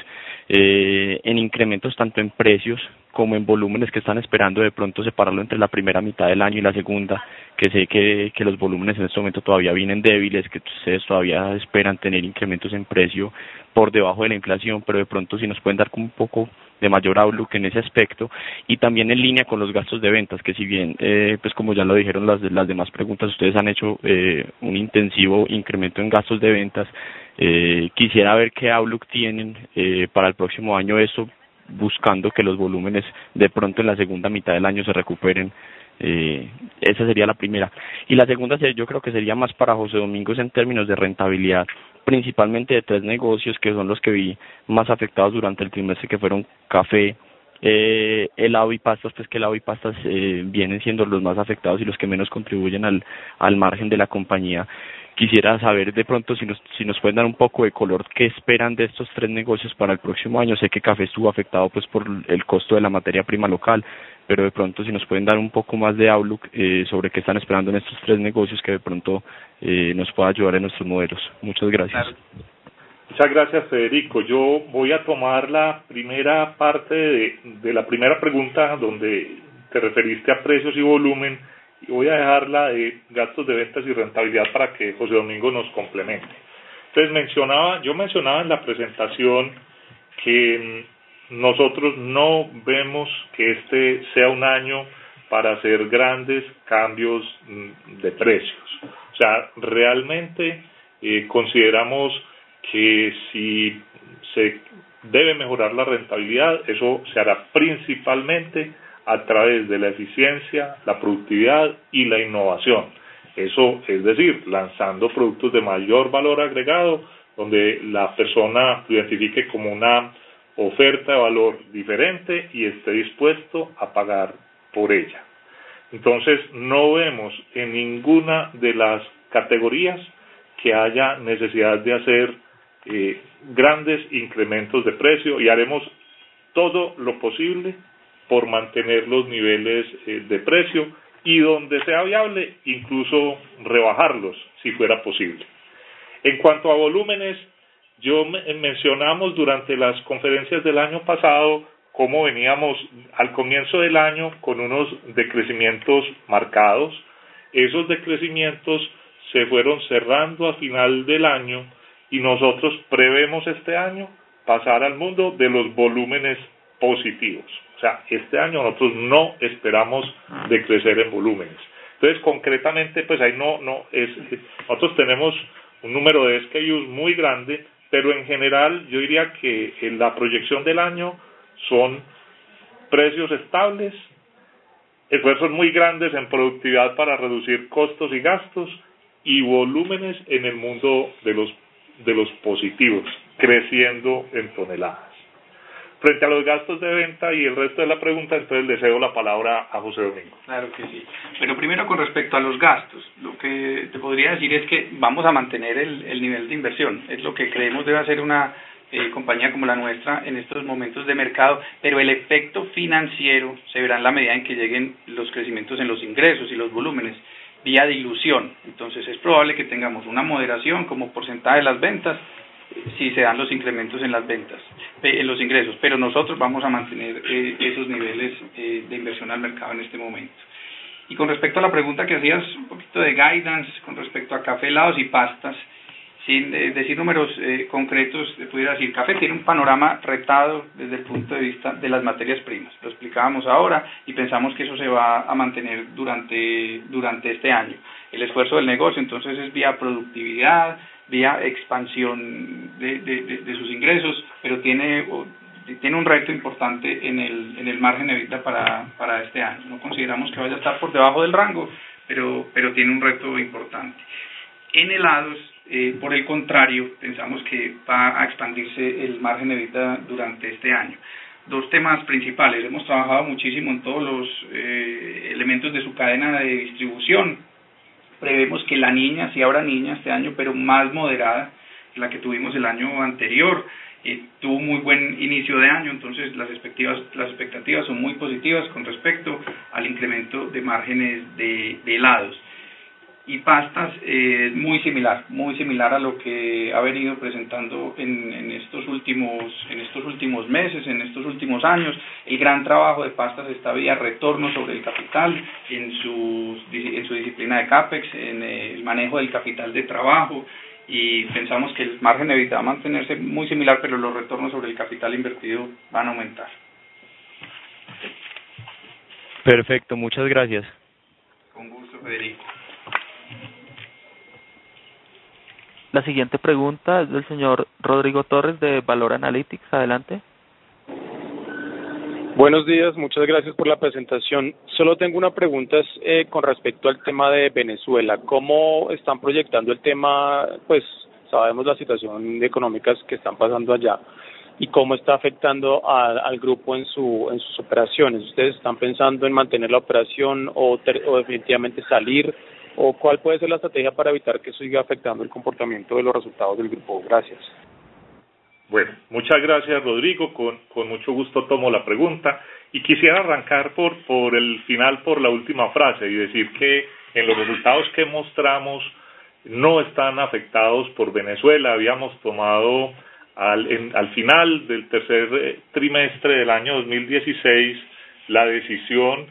eh, en incrementos tanto en precios como en volúmenes que están esperando, de pronto separarlo entre la primera mitad del año y la segunda, que sé que, que los volúmenes en este momento todavía vienen débiles, que ustedes todavía esperan tener incrementos en precio por debajo de la inflación, pero de pronto si nos pueden dar como un poco de mayor outlook en ese aspecto, y también en línea con los gastos de ventas, que si bien, eh, pues como ya lo dijeron las, las demás preguntas, ustedes han hecho eh, un intensivo incremento en gastos de ventas, eh, quisiera ver qué outlook tienen eh, para el próximo año, eso buscando que los volúmenes de pronto en la segunda mitad del año se recuperen. Eh, esa sería la primera. Y la segunda yo creo que sería más para José Domingo en términos de rentabilidad, principalmente de tres negocios que son los que vi más afectados durante el trimestre, que fueron café, eh, helado y pastas, pues que helado y pastas eh, vienen siendo los más afectados y los que menos contribuyen al, al margen de la compañía. Quisiera saber de pronto si nos, si nos pueden dar un poco de color qué esperan de estos tres negocios para el próximo año. Sé que café estuvo afectado pues por el costo de la materia prima local, pero de pronto si nos pueden dar un poco más de outlook eh, sobre qué están esperando en estos tres negocios que de pronto eh, nos pueda ayudar en nuestros modelos. Muchas gracias. Claro. Muchas gracias, Federico. Yo voy a tomar la primera parte de, de la primera pregunta donde te referiste a precios y volumen, y voy a dejar la de gastos de ventas y rentabilidad para que José Domingo nos complemente. Entonces mencionaba, yo mencionaba en la presentación que nosotros no vemos que este sea un año para hacer grandes cambios de precios. O sea, realmente eh, consideramos que si se debe mejorar la rentabilidad, eso se hará principalmente a través de la eficiencia, la productividad y la innovación. Eso es decir, lanzando productos de mayor valor agregado, donde la persona lo identifique como una oferta de valor diferente y esté dispuesto a pagar por ella. Entonces, no vemos en ninguna de las categorías que haya necesidad de hacer eh, grandes incrementos de precio, y haremos todo lo posible por mantener los niveles eh, de precio y donde sea viable incluso rebajarlos si fuera posible. En cuanto a volúmenes, yo me, mencionamos durante las conferencias del año pasado cómo veníamos al comienzo del año con unos decrecimientos marcados. Esos decrecimientos se fueron cerrando a final del año y nosotros prevemos este año pasar al mundo de los volúmenes positivos. O sea, este año nosotros no esperamos decrecer en volúmenes. Entonces, concretamente, pues ahí no, no es, nosotros tenemos un número de S K Us muy grande, pero en general yo diría que en la proyección del año son precios estables, esfuerzos muy grandes en productividad para reducir costos y gastos y volúmenes en el mundo de los, de los positivos, creciendo en toneladas. Frente a los gastos de venta y el resto de la pregunta, entonces le cedo la palabra a José Domingo. Claro que sí. Pero primero con respecto a los gastos, lo que te podría decir es que vamos a mantener el, el nivel de inversión. Es lo que creemos debe hacer una eh, compañía como la nuestra en estos momentos de mercado, pero el efecto financiero se verá en la medida en que lleguen los crecimientos en los ingresos y los volúmenes vía dilución. Entonces es probable que tengamos una moderación como porcentaje de las ventas si se dan los incrementos en las ventas, en los ingresos, pero nosotros vamos a mantener eh, esos niveles eh, de inversión al mercado en este momento. Y con respecto a la pregunta que hacías, un poquito de guidance con respecto a café, helados y pastas, sin eh, decir números eh, concretos, te pudiera decir, café tiene un panorama retado desde el punto de vista de las materias primas, lo explicábamos ahora y pensamos que eso se va a mantener durante, durante este año. El esfuerzo del negocio entonces es vía productividad, vía expansión de, de, de, de sus ingresos, pero tiene, tiene un reto importante en el, en el margen EBITDA para, para este año. No consideramos que vaya a estar por debajo del rango, pero, pero tiene un reto importante. En helados, eh, por el contrario, pensamos que va a expandirse el margen EBITDA durante este año. Dos temas principales. Hemos trabajado muchísimo en todos los eh, elementos de su cadena de distribución. Prevemos que la niña, sí habrá niña este año, pero más moderada que la que tuvimos el año anterior. Eh, tuvo muy buen inicio de año, entonces las expectativas, las expectativas son muy positivas con respecto al incremento de márgenes de, de helados. Y pastas, eh, muy similar, muy similar a lo que ha venido presentando en, en estos últimos, en estos últimos meses, en estos últimos años. El gran trabajo de pastas está vía retorno sobre el capital, en su, en su disciplina de CAPEX, en el manejo del capital de trabajo, y pensamos que el margen de EBITDA va a mantenerse muy similar, pero los retornos sobre el capital invertido van a aumentar. Perfecto, muchas gracias. Con gusto, Federico. La siguiente pregunta es del señor Rodrigo Torres de Valor Analytics. Adelante. Buenos días, muchas gracias por la presentación. Solo tengo una pregunta eh, con respecto al tema de Venezuela. ¿Cómo están proyectando el tema? Pues sabemos la situación económica que están pasando allá y cómo está afectando a, al grupo en su en sus operaciones. ¿Ustedes están pensando en mantener la operación o, ter, o definitivamente salir? ¿O cuál puede ser la estrategia para evitar que eso siga afectando el comportamiento de los resultados del grupo? Gracias. Bueno, muchas gracias, Rodrigo. Con, con mucho gusto tomo la pregunta. Y quisiera arrancar por, por el final, por la última frase, y decir que en los resultados que mostramos no están afectados por Venezuela. Habíamos tomado al, en, al final del tercer trimestre del año dos mil dieciséis la decisión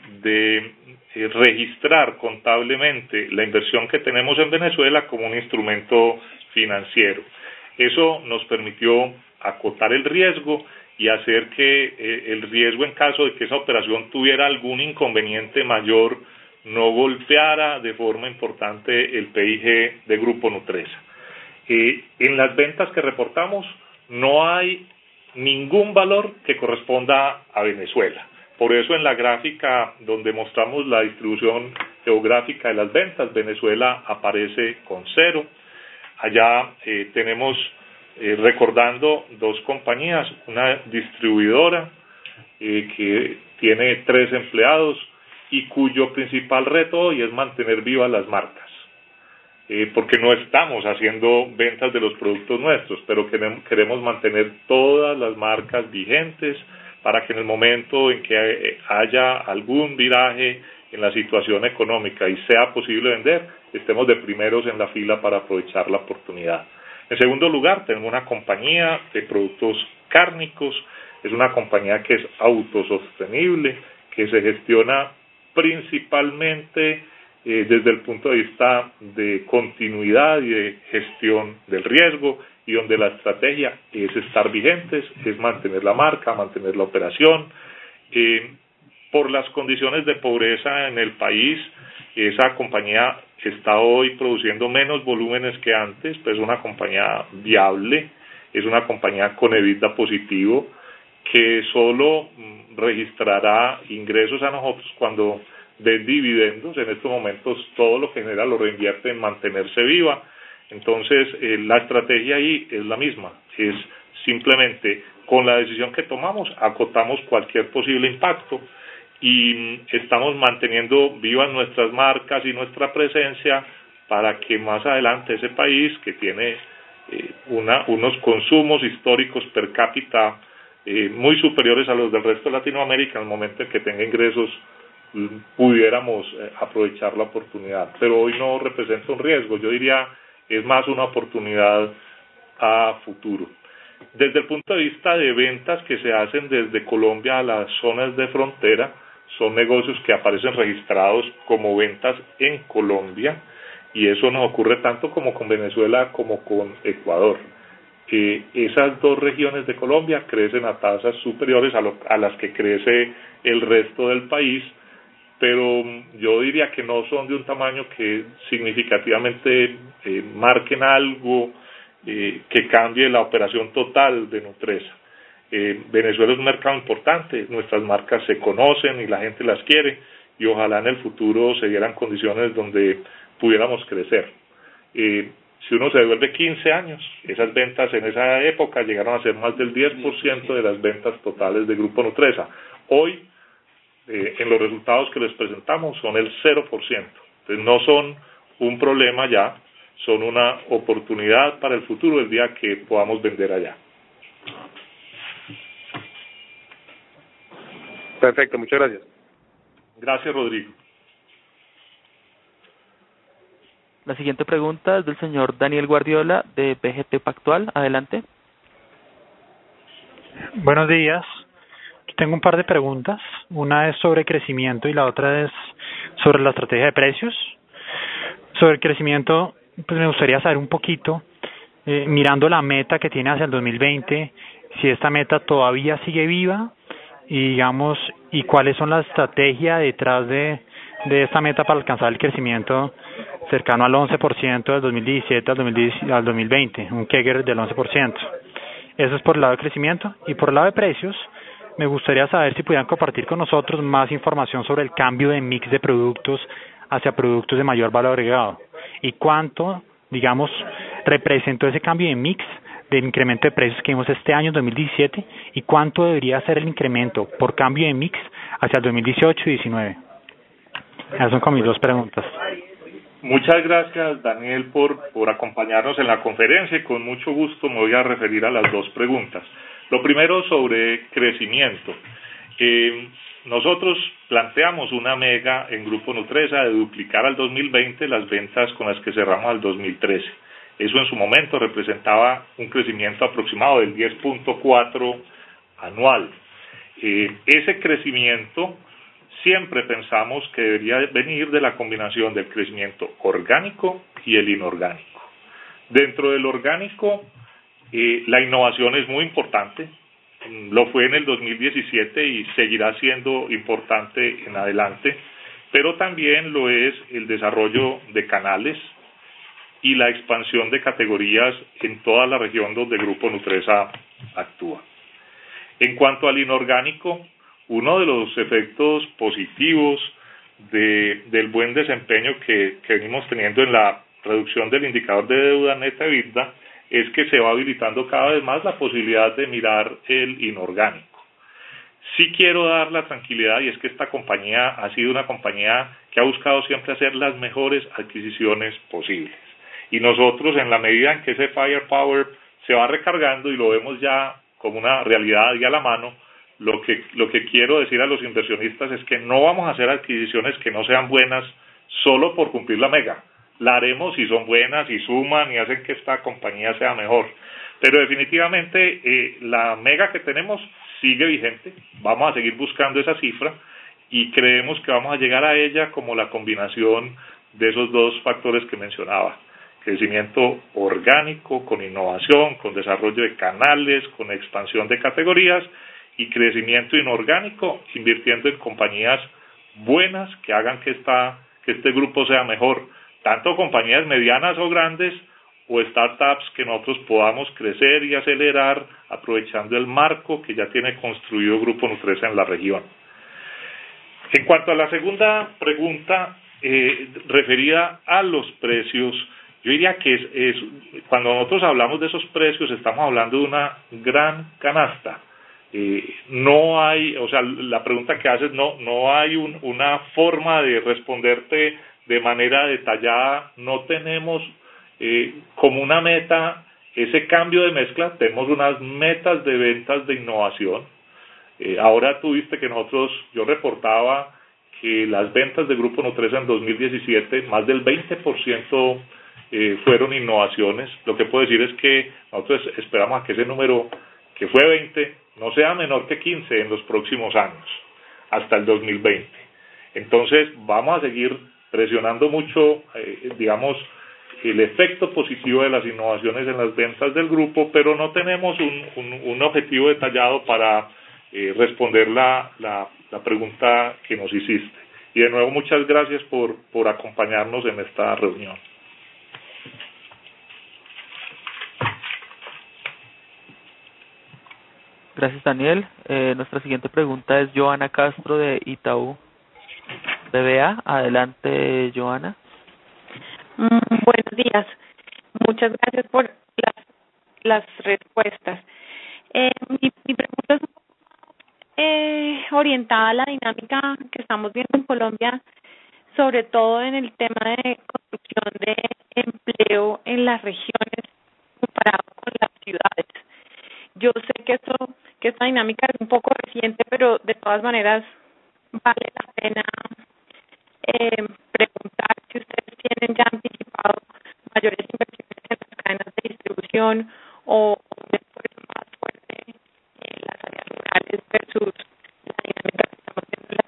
de registrar contablemente la inversión que tenemos en Venezuela como un instrumento financiero. Eso nos permitió acotar el riesgo y hacer que eh, el riesgo, en caso de que esa operación tuviera algún inconveniente mayor, no golpeara de forma importante el P I G de Grupo Nutresa. Eh, en las ventas que reportamos no hay ningún valor que corresponda a Venezuela. Por eso en la gráfica donde mostramos la distribución geográfica de las ventas, Venezuela aparece con cero. Allá eh, tenemos, eh, recordando, dos compañías, una distribuidora eh, que tiene tres empleados y cuyo principal reto hoy es mantener vivas las marcas. Eh, porque no estamos haciendo ventas de los productos nuestros, pero queremos, queremos mantener todas las marcas vigentes para que en el momento en que haya algún viraje en la situación económica y sea posible vender, estemos de primeros en la fila para aprovechar la oportunidad. En segundo lugar, tenemos una compañía de productos cárnicos, es una compañía que es autosostenible, que se gestiona principalmente eh, desde el punto de vista de continuidad y de gestión del riesgo, y donde la estrategia es estar vigentes, es mantener la marca, mantener la operación. Eh, por las condiciones de pobreza en el país, esa compañía está hoy produciendo menos volúmenes que antes, pero es una compañía viable, es una compañía con EBITDA positivo, que solo registrará ingresos a nosotros cuando den dividendos. En estos momentos todo lo que genera lo reinvierte en mantenerse viva. Entonces eh, la estrategia ahí es la misma, es simplemente con la decisión que tomamos acotamos cualquier posible impacto y estamos manteniendo vivas nuestras marcas y nuestra presencia para que más adelante ese país que tiene eh, una, unos consumos históricos per cápita eh, muy superiores a los del resto de Latinoamérica, en el momento en que tenga ingresos pudiéramos eh, aprovechar la oportunidad, pero hoy no representa un riesgo, yo diría es más una oportunidad a futuro. Desde el punto de vista de ventas que se hacen desde Colombia a las zonas de frontera, son negocios que aparecen registrados como ventas en Colombia y eso nos ocurre tanto como con Venezuela como con Ecuador. Eh, esas dos regiones de Colombia crecen a tasas superiores a, lo, a las que crece el resto del país, pero yo diría que no son de un tamaño que significativamente eh, marquen algo eh, que cambie la operación total de Nutresa. Eh, Venezuela es un mercado importante, nuestras marcas se conocen y la gente las quiere y ojalá en el futuro se dieran condiciones donde pudiéramos crecer. Eh, si uno se devuelve quince años, esas ventas en esa época llegaron a ser más del diez por ciento de las ventas totales de Grupo Nutresa. Hoy Eh, en los resultados que les presentamos son el cero por ciento. Entonces no son un problema ya, son una oportunidad para el futuro el día que podamos vender allá. Perfecto, muchas gracias. Gracias, Rodrigo. La siguiente pregunta es del señor Daniel Guardiola de B G T Pactual. Adelante. Buenos días. Tengo un par de preguntas. Una es sobre crecimiento y la otra es sobre la estrategia de precios. Sobre el crecimiento, pues me gustaría saber un poquito, eh, mirando la meta que tiene hacia el dos mil veinte, si esta meta todavía sigue viva y digamos, y cuáles son las estrategias detrás de, de esta meta para alcanzar el crecimiento cercano al once por ciento del dos mil diecisiete al dos mil veinte, un C A G R del once por ciento. Eso es por el lado de crecimiento. Y por el lado de precios, me gustaría saber si pudieran compartir con nosotros más información sobre el cambio de mix de productos hacia productos de mayor valor agregado y cuánto, digamos, representó ese cambio de mix del incremento de precios que vimos este año, dos mil diecisiete, y cuánto debería ser el incremento por cambio de mix hacia el dos mil dieciocho y diecinueve. Esas son como mis dos preguntas. Muchas gracias, Daniel, por, por acompañarnos en la conferencia y con mucho gusto me voy a referir a las dos preguntas. Lo primero sobre crecimiento. Eh, nosotros planteamos una mega en Grupo Nutresa de duplicar al dos mil veinte las ventas con las que cerramos al dos mil trece. Eso en su momento representaba un crecimiento aproximado del diez punto cuatro anual. Eh, ese crecimiento siempre pensamos que debería venir de la combinación del crecimiento orgánico y el inorgánico. Dentro del orgánico, Eh, la innovación es muy importante, lo fue en el dos mil diecisiete y seguirá siendo importante en adelante, pero también lo es el desarrollo de canales y la expansión de categorías en toda la región donde el Grupo Nutresa actúa. En cuanto al inorgánico, uno de los efectos positivos de, del buen desempeño que, que venimos teniendo en la reducción del indicador de deuda neta EBITDA es que se va habilitando cada vez más la posibilidad de mirar el inorgánico. Sí quiero dar la tranquilidad, y es que esta compañía ha sido una compañía que ha buscado siempre hacer las mejores adquisiciones posibles. Y nosotros, en la medida en que ese firepower se va recargando y lo vemos ya como una realidad y a la mano, lo que, lo que quiero decir a los inversionistas es que no vamos a hacer adquisiciones que no sean buenas solo por cumplir la mega. La haremos si son buenas y suman y hacen que esta compañía sea mejor. Pero definitivamente eh, la mega que tenemos sigue vigente, vamos a seguir buscando esa cifra y creemos que vamos a llegar a ella como la combinación de esos dos factores que mencionaba. Crecimiento orgánico, con innovación, con desarrollo de canales, con expansión de categorías y crecimiento inorgánico, invirtiendo en compañías buenas que hagan que, esta, que este grupo sea mejor. Tanto compañías medianas o grandes o startups que nosotros podamos crecer y acelerar aprovechando el marco que ya tiene construido Grupo Nutresa en la región. En cuanto a la segunda pregunta, eh, referida a los precios, yo diría que es, es, cuando nosotros hablamos de esos precios, estamos hablando de una gran canasta. Eh, no hay, o sea, la pregunta que haces, no, no hay un, una forma de responderte de manera detallada. No tenemos eh, como una meta ese cambio de mezcla, tenemos unas metas de ventas de innovación. Eh, ahora tuviste que nosotros, yo reportaba que las ventas de Grupo Nutresa en dos mil diecisiete, más del veinte por ciento eh, fueron innovaciones. Lo que puedo decir es que nosotros esperamos a que ese número, que fue veinte, no sea menor que quince en los próximos años, hasta el dos mil veinte. Entonces, vamos a seguir presionando mucho, eh, digamos, el efecto positivo de las innovaciones en las ventas del grupo, pero no tenemos un, un, un objetivo detallado para eh, responder la, la, la pregunta que nos hiciste. Y de nuevo, muchas gracias por, por acompañarnos en esta reunión. Gracias, Daniel. Eh, nuestra siguiente pregunta es Joana Castro de Itaú B B A. Adelante, Joana. Mm, buenos días. Muchas gracias por las, las respuestas. Eh, mi, mi pregunta es eh, orientada a la dinámica que estamos viendo en Colombia, sobre todo en el tema de construcción de empleo en las regiones comparado con las ciudades. Yo sé que esto, que esta dinámica es un poco reciente, pero de todas maneras vale la pena eh, preguntar si ustedes tienen ya anticipado mayores inversiones en las cadenas de distribución o un esfuerzo más fuerte en las áreas rurales versus la dinámica que estamos viendo en las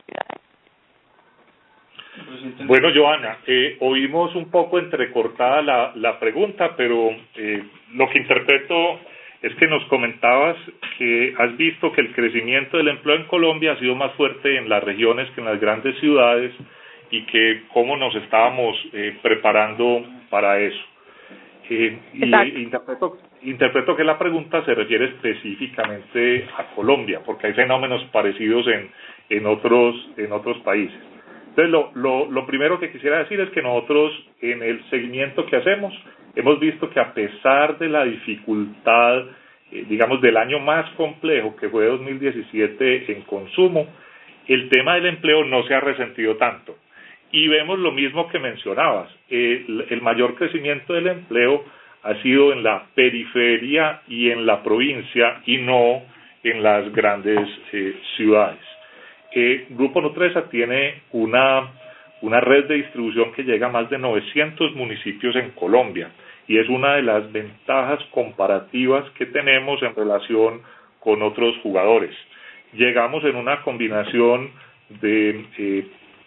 ciudades. Bueno, Joana, eh, oímos un poco entrecortada la, la pregunta, pero eh, lo que interpreto es que nos comentabas que has visto que el crecimiento del empleo en Colombia ha sido más fuerte en las regiones que en las grandes ciudades y que cómo nos estábamos eh, preparando para eso. Eh, y interpreto, interpreto que la pregunta se refiere específicamente a Colombia, porque hay fenómenos parecidos en, en, otros, en otros países. Entonces, lo, lo, lo primero que quisiera decir es que nosotros, en el seguimiento que hacemos, hemos visto que a pesar de la dificultad, eh, digamos, del año más complejo que fue dos mil diecisiete en consumo, el tema del empleo no se ha resentido tanto. Y vemos lo mismo que mencionabas, el, el mayor crecimiento del empleo ha sido en la periferia y en la provincia y no en las grandes eh, ciudades. Eh, Grupo Nutresa tiene una, una red de distribución que llega a más de novecientos municipios en Colombia y es una de las ventajas comparativas que tenemos en relación con otros jugadores. Llegamos en una combinación de eh,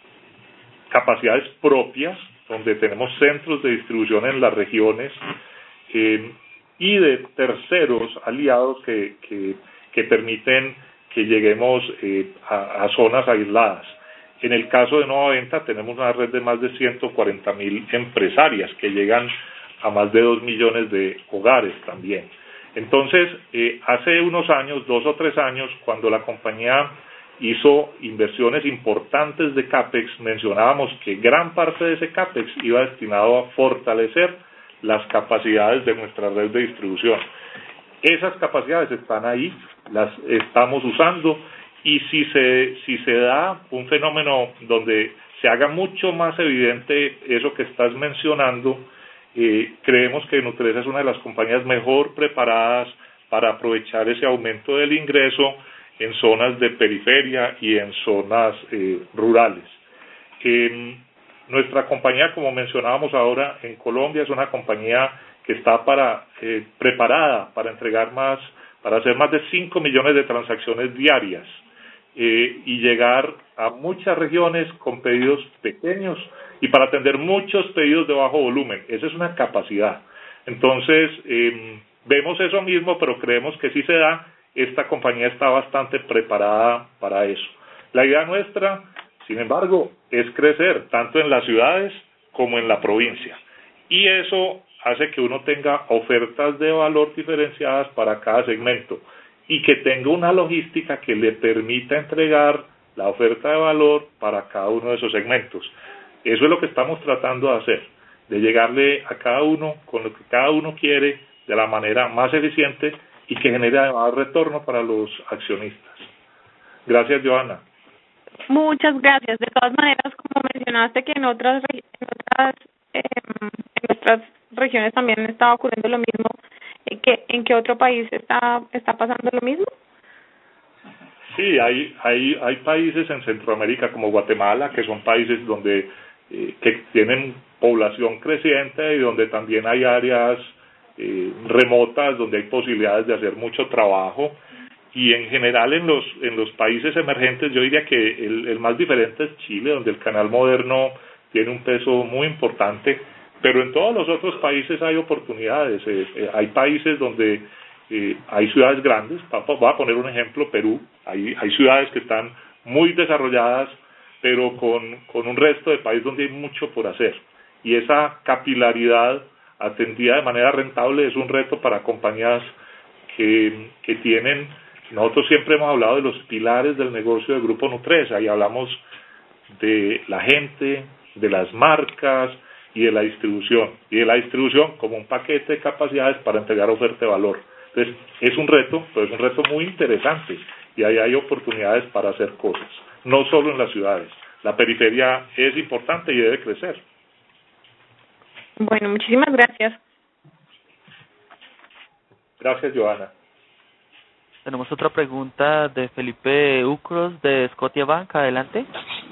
capacidades propias, donde tenemos centros de distribución en las regiones eh, y de terceros aliados que, que, que permiten que lleguemos eh, a, a zonas aisladas. En el caso de Nueva Venta tenemos una red de más de ciento cuarenta mil empresarias que llegan a más de dos millones de hogares también. Entonces, eh, hace unos años, dos o tres años, cuando la compañía hizo inversiones importantes de CAPEX, mencionábamos que gran parte de ese CAPEX iba destinado a fortalecer las capacidades de nuestra red de distribución. Esas capacidades están ahí, las estamos usando, y si se, si se da un fenómeno donde se haga mucho más evidente eso que estás mencionando, eh, creemos que Nutresa es una de las compañías mejor preparadas para aprovechar ese aumento del ingreso en zonas de periferia y en zonas eh, rurales. Eh, nuestra compañía, como mencionábamos ahora, en Colombia es una compañía que está para eh, preparada para entregar más, para hacer más de cinco millones de transacciones diarias eh, y llegar a muchas regiones con pedidos pequeños y para atender muchos pedidos de bajo volumen. Esa es una capacidad. Entonces, eh, vemos eso mismo, pero creemos que sí se da. Esta compañía está bastante preparada para eso. La idea nuestra, sin embargo, es crecer tanto en las ciudades como en la provincia. Y eso hace que uno tenga ofertas de valor diferenciadas para cada segmento y que tenga una logística que le permita entregar la oferta de valor para cada uno de esos segmentos. Eso es lo que estamos tratando de hacer, de llegarle a cada uno con lo que cada uno quiere de la manera más eficiente y que genere además retorno para los accionistas. Gracias, Johanna. Muchas gracias. De todas maneras, como mencionaste que en otras en otras eh, en nuestras regiones también está ocurriendo lo mismo, ¿que en qué otro país está está pasando lo mismo? Sí, hay hay hay países en Centroamérica como Guatemala que son países donde eh, que tienen población creciente y donde también hay áreas eh, remotas donde hay posibilidades de hacer mucho trabajo. Y en general en los en los países emergentes yo diría que el, el más diferente es Chile, donde el canal moderno tiene un peso muy importante, pero en todos los otros países hay oportunidades. Eh, eh, hay países donde eh, hay ciudades grandes, voy a poner un ejemplo, Perú, hay, hay ciudades que están muy desarrolladas, pero con, con un resto de país donde hay mucho por hacer. Y esa capilaridad atendida de manera rentable es un reto para compañías que, que tienen. Nosotros siempre hemos hablado de los pilares del negocio del Grupo Nutresa y hablamos de la gente, de las marcas y de la distribución. Y de la distribución como un paquete de capacidades para entregar oferta de valor. Entonces, es un reto, pero es un reto muy interesante y ahí hay oportunidades para hacer cosas, no solo en las ciudades. La periferia es importante y debe crecer. Bueno, muchísimas gracias. Gracias, Johanna. Tenemos otra pregunta de Felipe Ucros de Scotiabank. Adelante.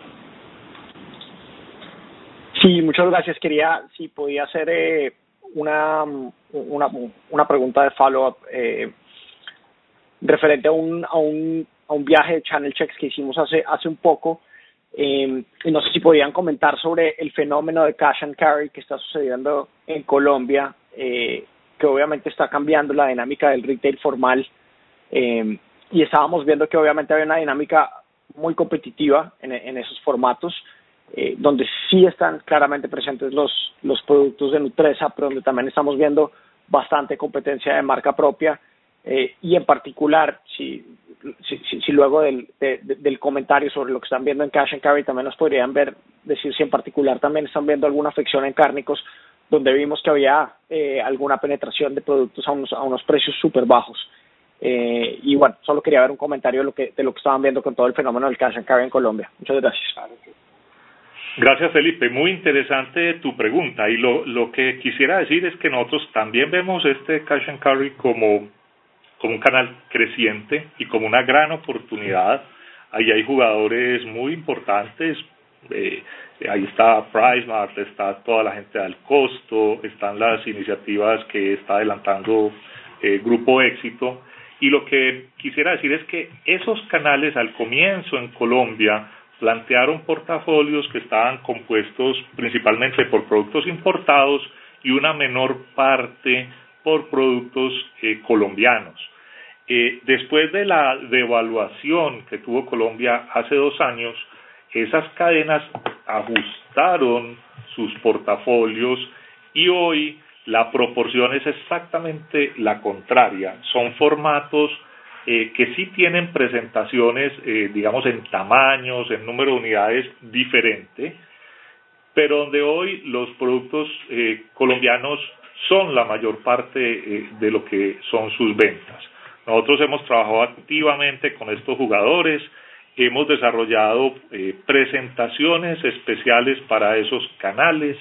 Sí, muchas gracias. Quería, si podía hacer eh, una, una una pregunta de follow-up eh, referente a un, a un a un viaje de Channel Checks que hicimos hace hace un poco. Eh, y no sé si podían comentar sobre el fenómeno de cash and carry que está sucediendo en Colombia, eh, que obviamente está cambiando la dinámica del retail formal. Eh, y estábamos viendo que obviamente había una dinámica muy competitiva en, en esos formatos, eh, donde sí están claramente presentes los, los productos de Nutresa, pero donde también estamos viendo bastante competencia de marca propia, eh, y en particular, si, si, si, si luego del, de, del comentario sobre lo que están viendo en Cash and Carry también nos podrían ver, decir si en particular también están viendo alguna afección en cárnicos, donde vimos que había eh, alguna penetración de productos a unos, a unos precios súper bajos. Eh, y bueno, solo quería ver un comentario de lo que de lo que estaban viendo con todo el fenómeno del cash and carry en Colombia. Muchas gracias. Gracias, Felipe. Muy interesante tu pregunta. Y lo, lo que quisiera decir es que nosotros también vemos este cash and carry como, como un canal creciente y como una gran oportunidad. Ahí hay jugadores muy importantes. Eh, ahí está PriceMart, está toda la gente al costo, están las iniciativas que está adelantando eh, Grupo Éxito. Y lo que quisiera decir es que esos canales al comienzo en Colombia plantearon portafolios que estaban compuestos principalmente por productos importados y una menor parte por productos eh, colombianos. Eh, después de la devaluación que tuvo Colombia hace dos años, esas cadenas ajustaron sus portafolios y hoy la proporción es exactamente la contraria. Son formatos eh, que sí tienen presentaciones, eh, digamos, en tamaños, en número de unidades diferente, pero donde hoy los productos eh, colombianos son la mayor parte eh, de lo que son sus ventas. Nosotros hemos trabajado activamente con estos jugadores, hemos desarrollado eh, presentaciones especiales para esos canales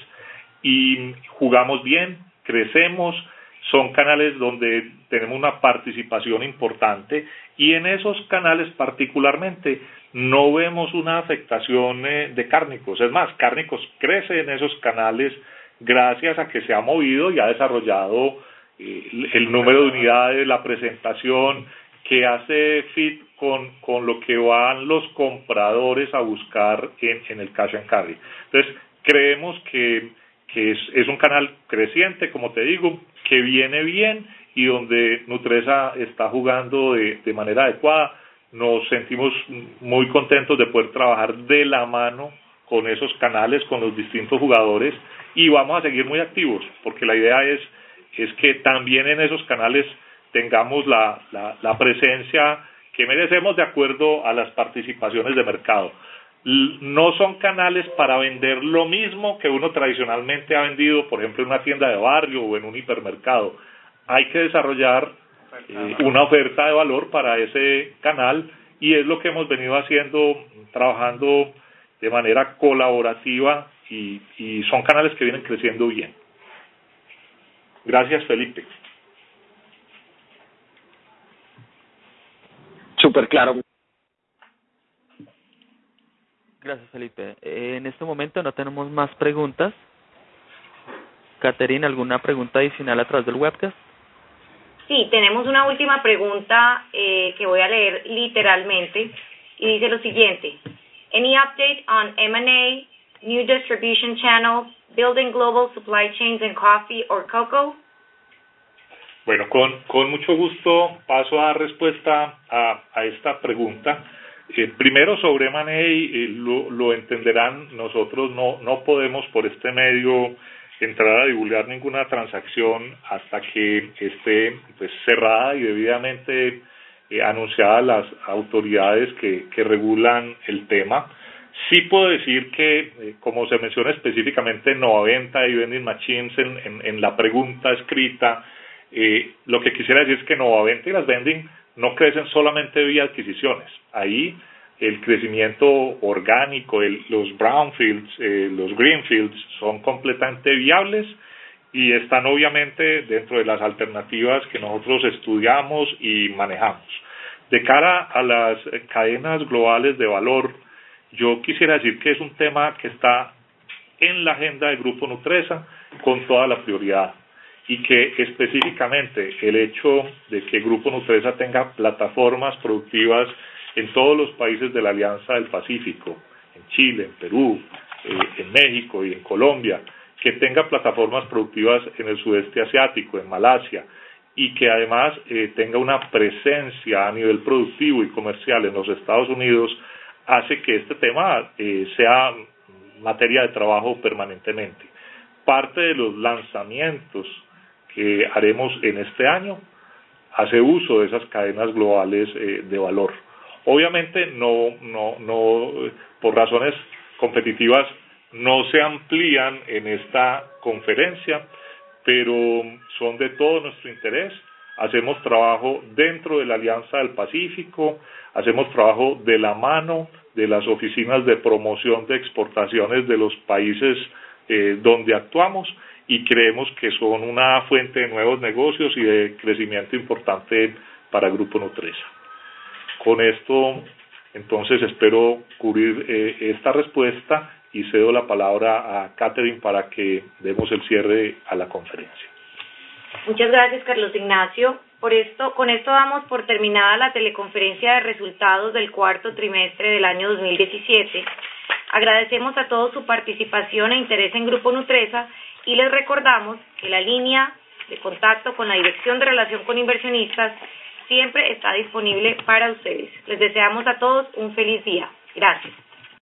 y jugamos bien. Crecemos, son canales donde tenemos una participación importante y en esos canales particularmente no vemos una afectación eh, de cárnicos. Es más, cárnicos crece en esos canales gracias a que se ha movido y ha desarrollado eh, el número de unidades, la presentación que hace fit con, con lo que van los compradores a buscar en, en el cash and carry. Entonces, creemos que que es, es un canal creciente, como te digo, que viene bien y donde Nutresa está jugando de, de manera adecuada. Nos sentimos muy contentos de poder trabajar de la mano con esos canales, con los distintos jugadores, y vamos a seguir muy activos, porque la idea es, es que también en esos canales tengamos la, la, la presencia que merecemos de acuerdo a las participaciones de mercado. No son canales para vender lo mismo que uno tradicionalmente ha vendido, por ejemplo, en una tienda de barrio o en un hipermercado. Hay que desarrollar eh, una oferta de valor para ese canal, y es lo que hemos venido haciendo, trabajando de manera colaborativa, y, y son canales que vienen creciendo bien. Gracias, Felipe. Súper claro. Gracias, Felipe. Eh, en este momento no tenemos más preguntas. Caterina, ¿alguna pregunta adicional a través del webcast? Sí, tenemos una última pregunta eh, que voy a leer literalmente, y dice lo siguiente: Any update on M and A, new distribution channel, building global supply chains in coffee or cocoa? Bueno, con, con mucho gusto paso a dar respuesta a, a esta pregunta. Eh, primero, sobre M and A, eh, lo, lo entenderán, nosotros no, no podemos por este medio entrar a divulgar ninguna transacción hasta que esté pues cerrada y debidamente eh, anunciada a las autoridades que, que regulan el tema. Sí puedo decir que, eh, como se menciona específicamente en Novaventa y Vending Machines en, en, en la pregunta escrita, eh, lo que quisiera decir es que Novaventa y las Vending no crecen solamente vía adquisiciones. Ahí el crecimiento orgánico, el, los brownfields, eh, los greenfields son completamente viables y están obviamente dentro de las alternativas que nosotros estudiamos y manejamos. De cara a las cadenas globales de valor, yo quisiera decir que es un tema que está en la agenda del Grupo Nutresa con toda la prioridad, y que específicamente el hecho de que el Grupo Nutresa tenga plataformas productivas en todos los países de la Alianza del Pacífico, en Chile, en Perú, eh, en México y en Colombia, que tenga plataformas productivas en el sudeste asiático, en Malasia, y que además eh, tenga una presencia a nivel productivo y comercial en los Estados Unidos, hace que este tema eh, sea materia de trabajo permanentemente. Parte de los lanzamientos que haremos en este año hace uso de esas cadenas globales eh, de valor. Obviamente no, no, no, por razones competitivas no se amplían en esta conferencia, pero son de todo nuestro interés. Hacemos trabajo dentro de la Alianza del Pacífico, hacemos trabajo de la mano de las oficinas de promoción de exportaciones de los países eh, donde actuamos, y creemos que son una fuente de nuevos negocios y de crecimiento importante para el Grupo Nutresa. Con esto, entonces, espero cubrir eh, esta respuesta y cedo la palabra a Catherine para que demos el cierre a la conferencia. Muchas gracias, Carlos Ignacio. Por esto, con esto damos por terminada la teleconferencia de resultados del cuarto trimestre del año dos mil diecisiete. Agradecemos a todos su participación e interés en Grupo Nutresa, y les recordamos que la línea de contacto con la Dirección de Relación con Inversionistas siempre está disponible para ustedes. Les deseamos a todos un feliz día. Gracias.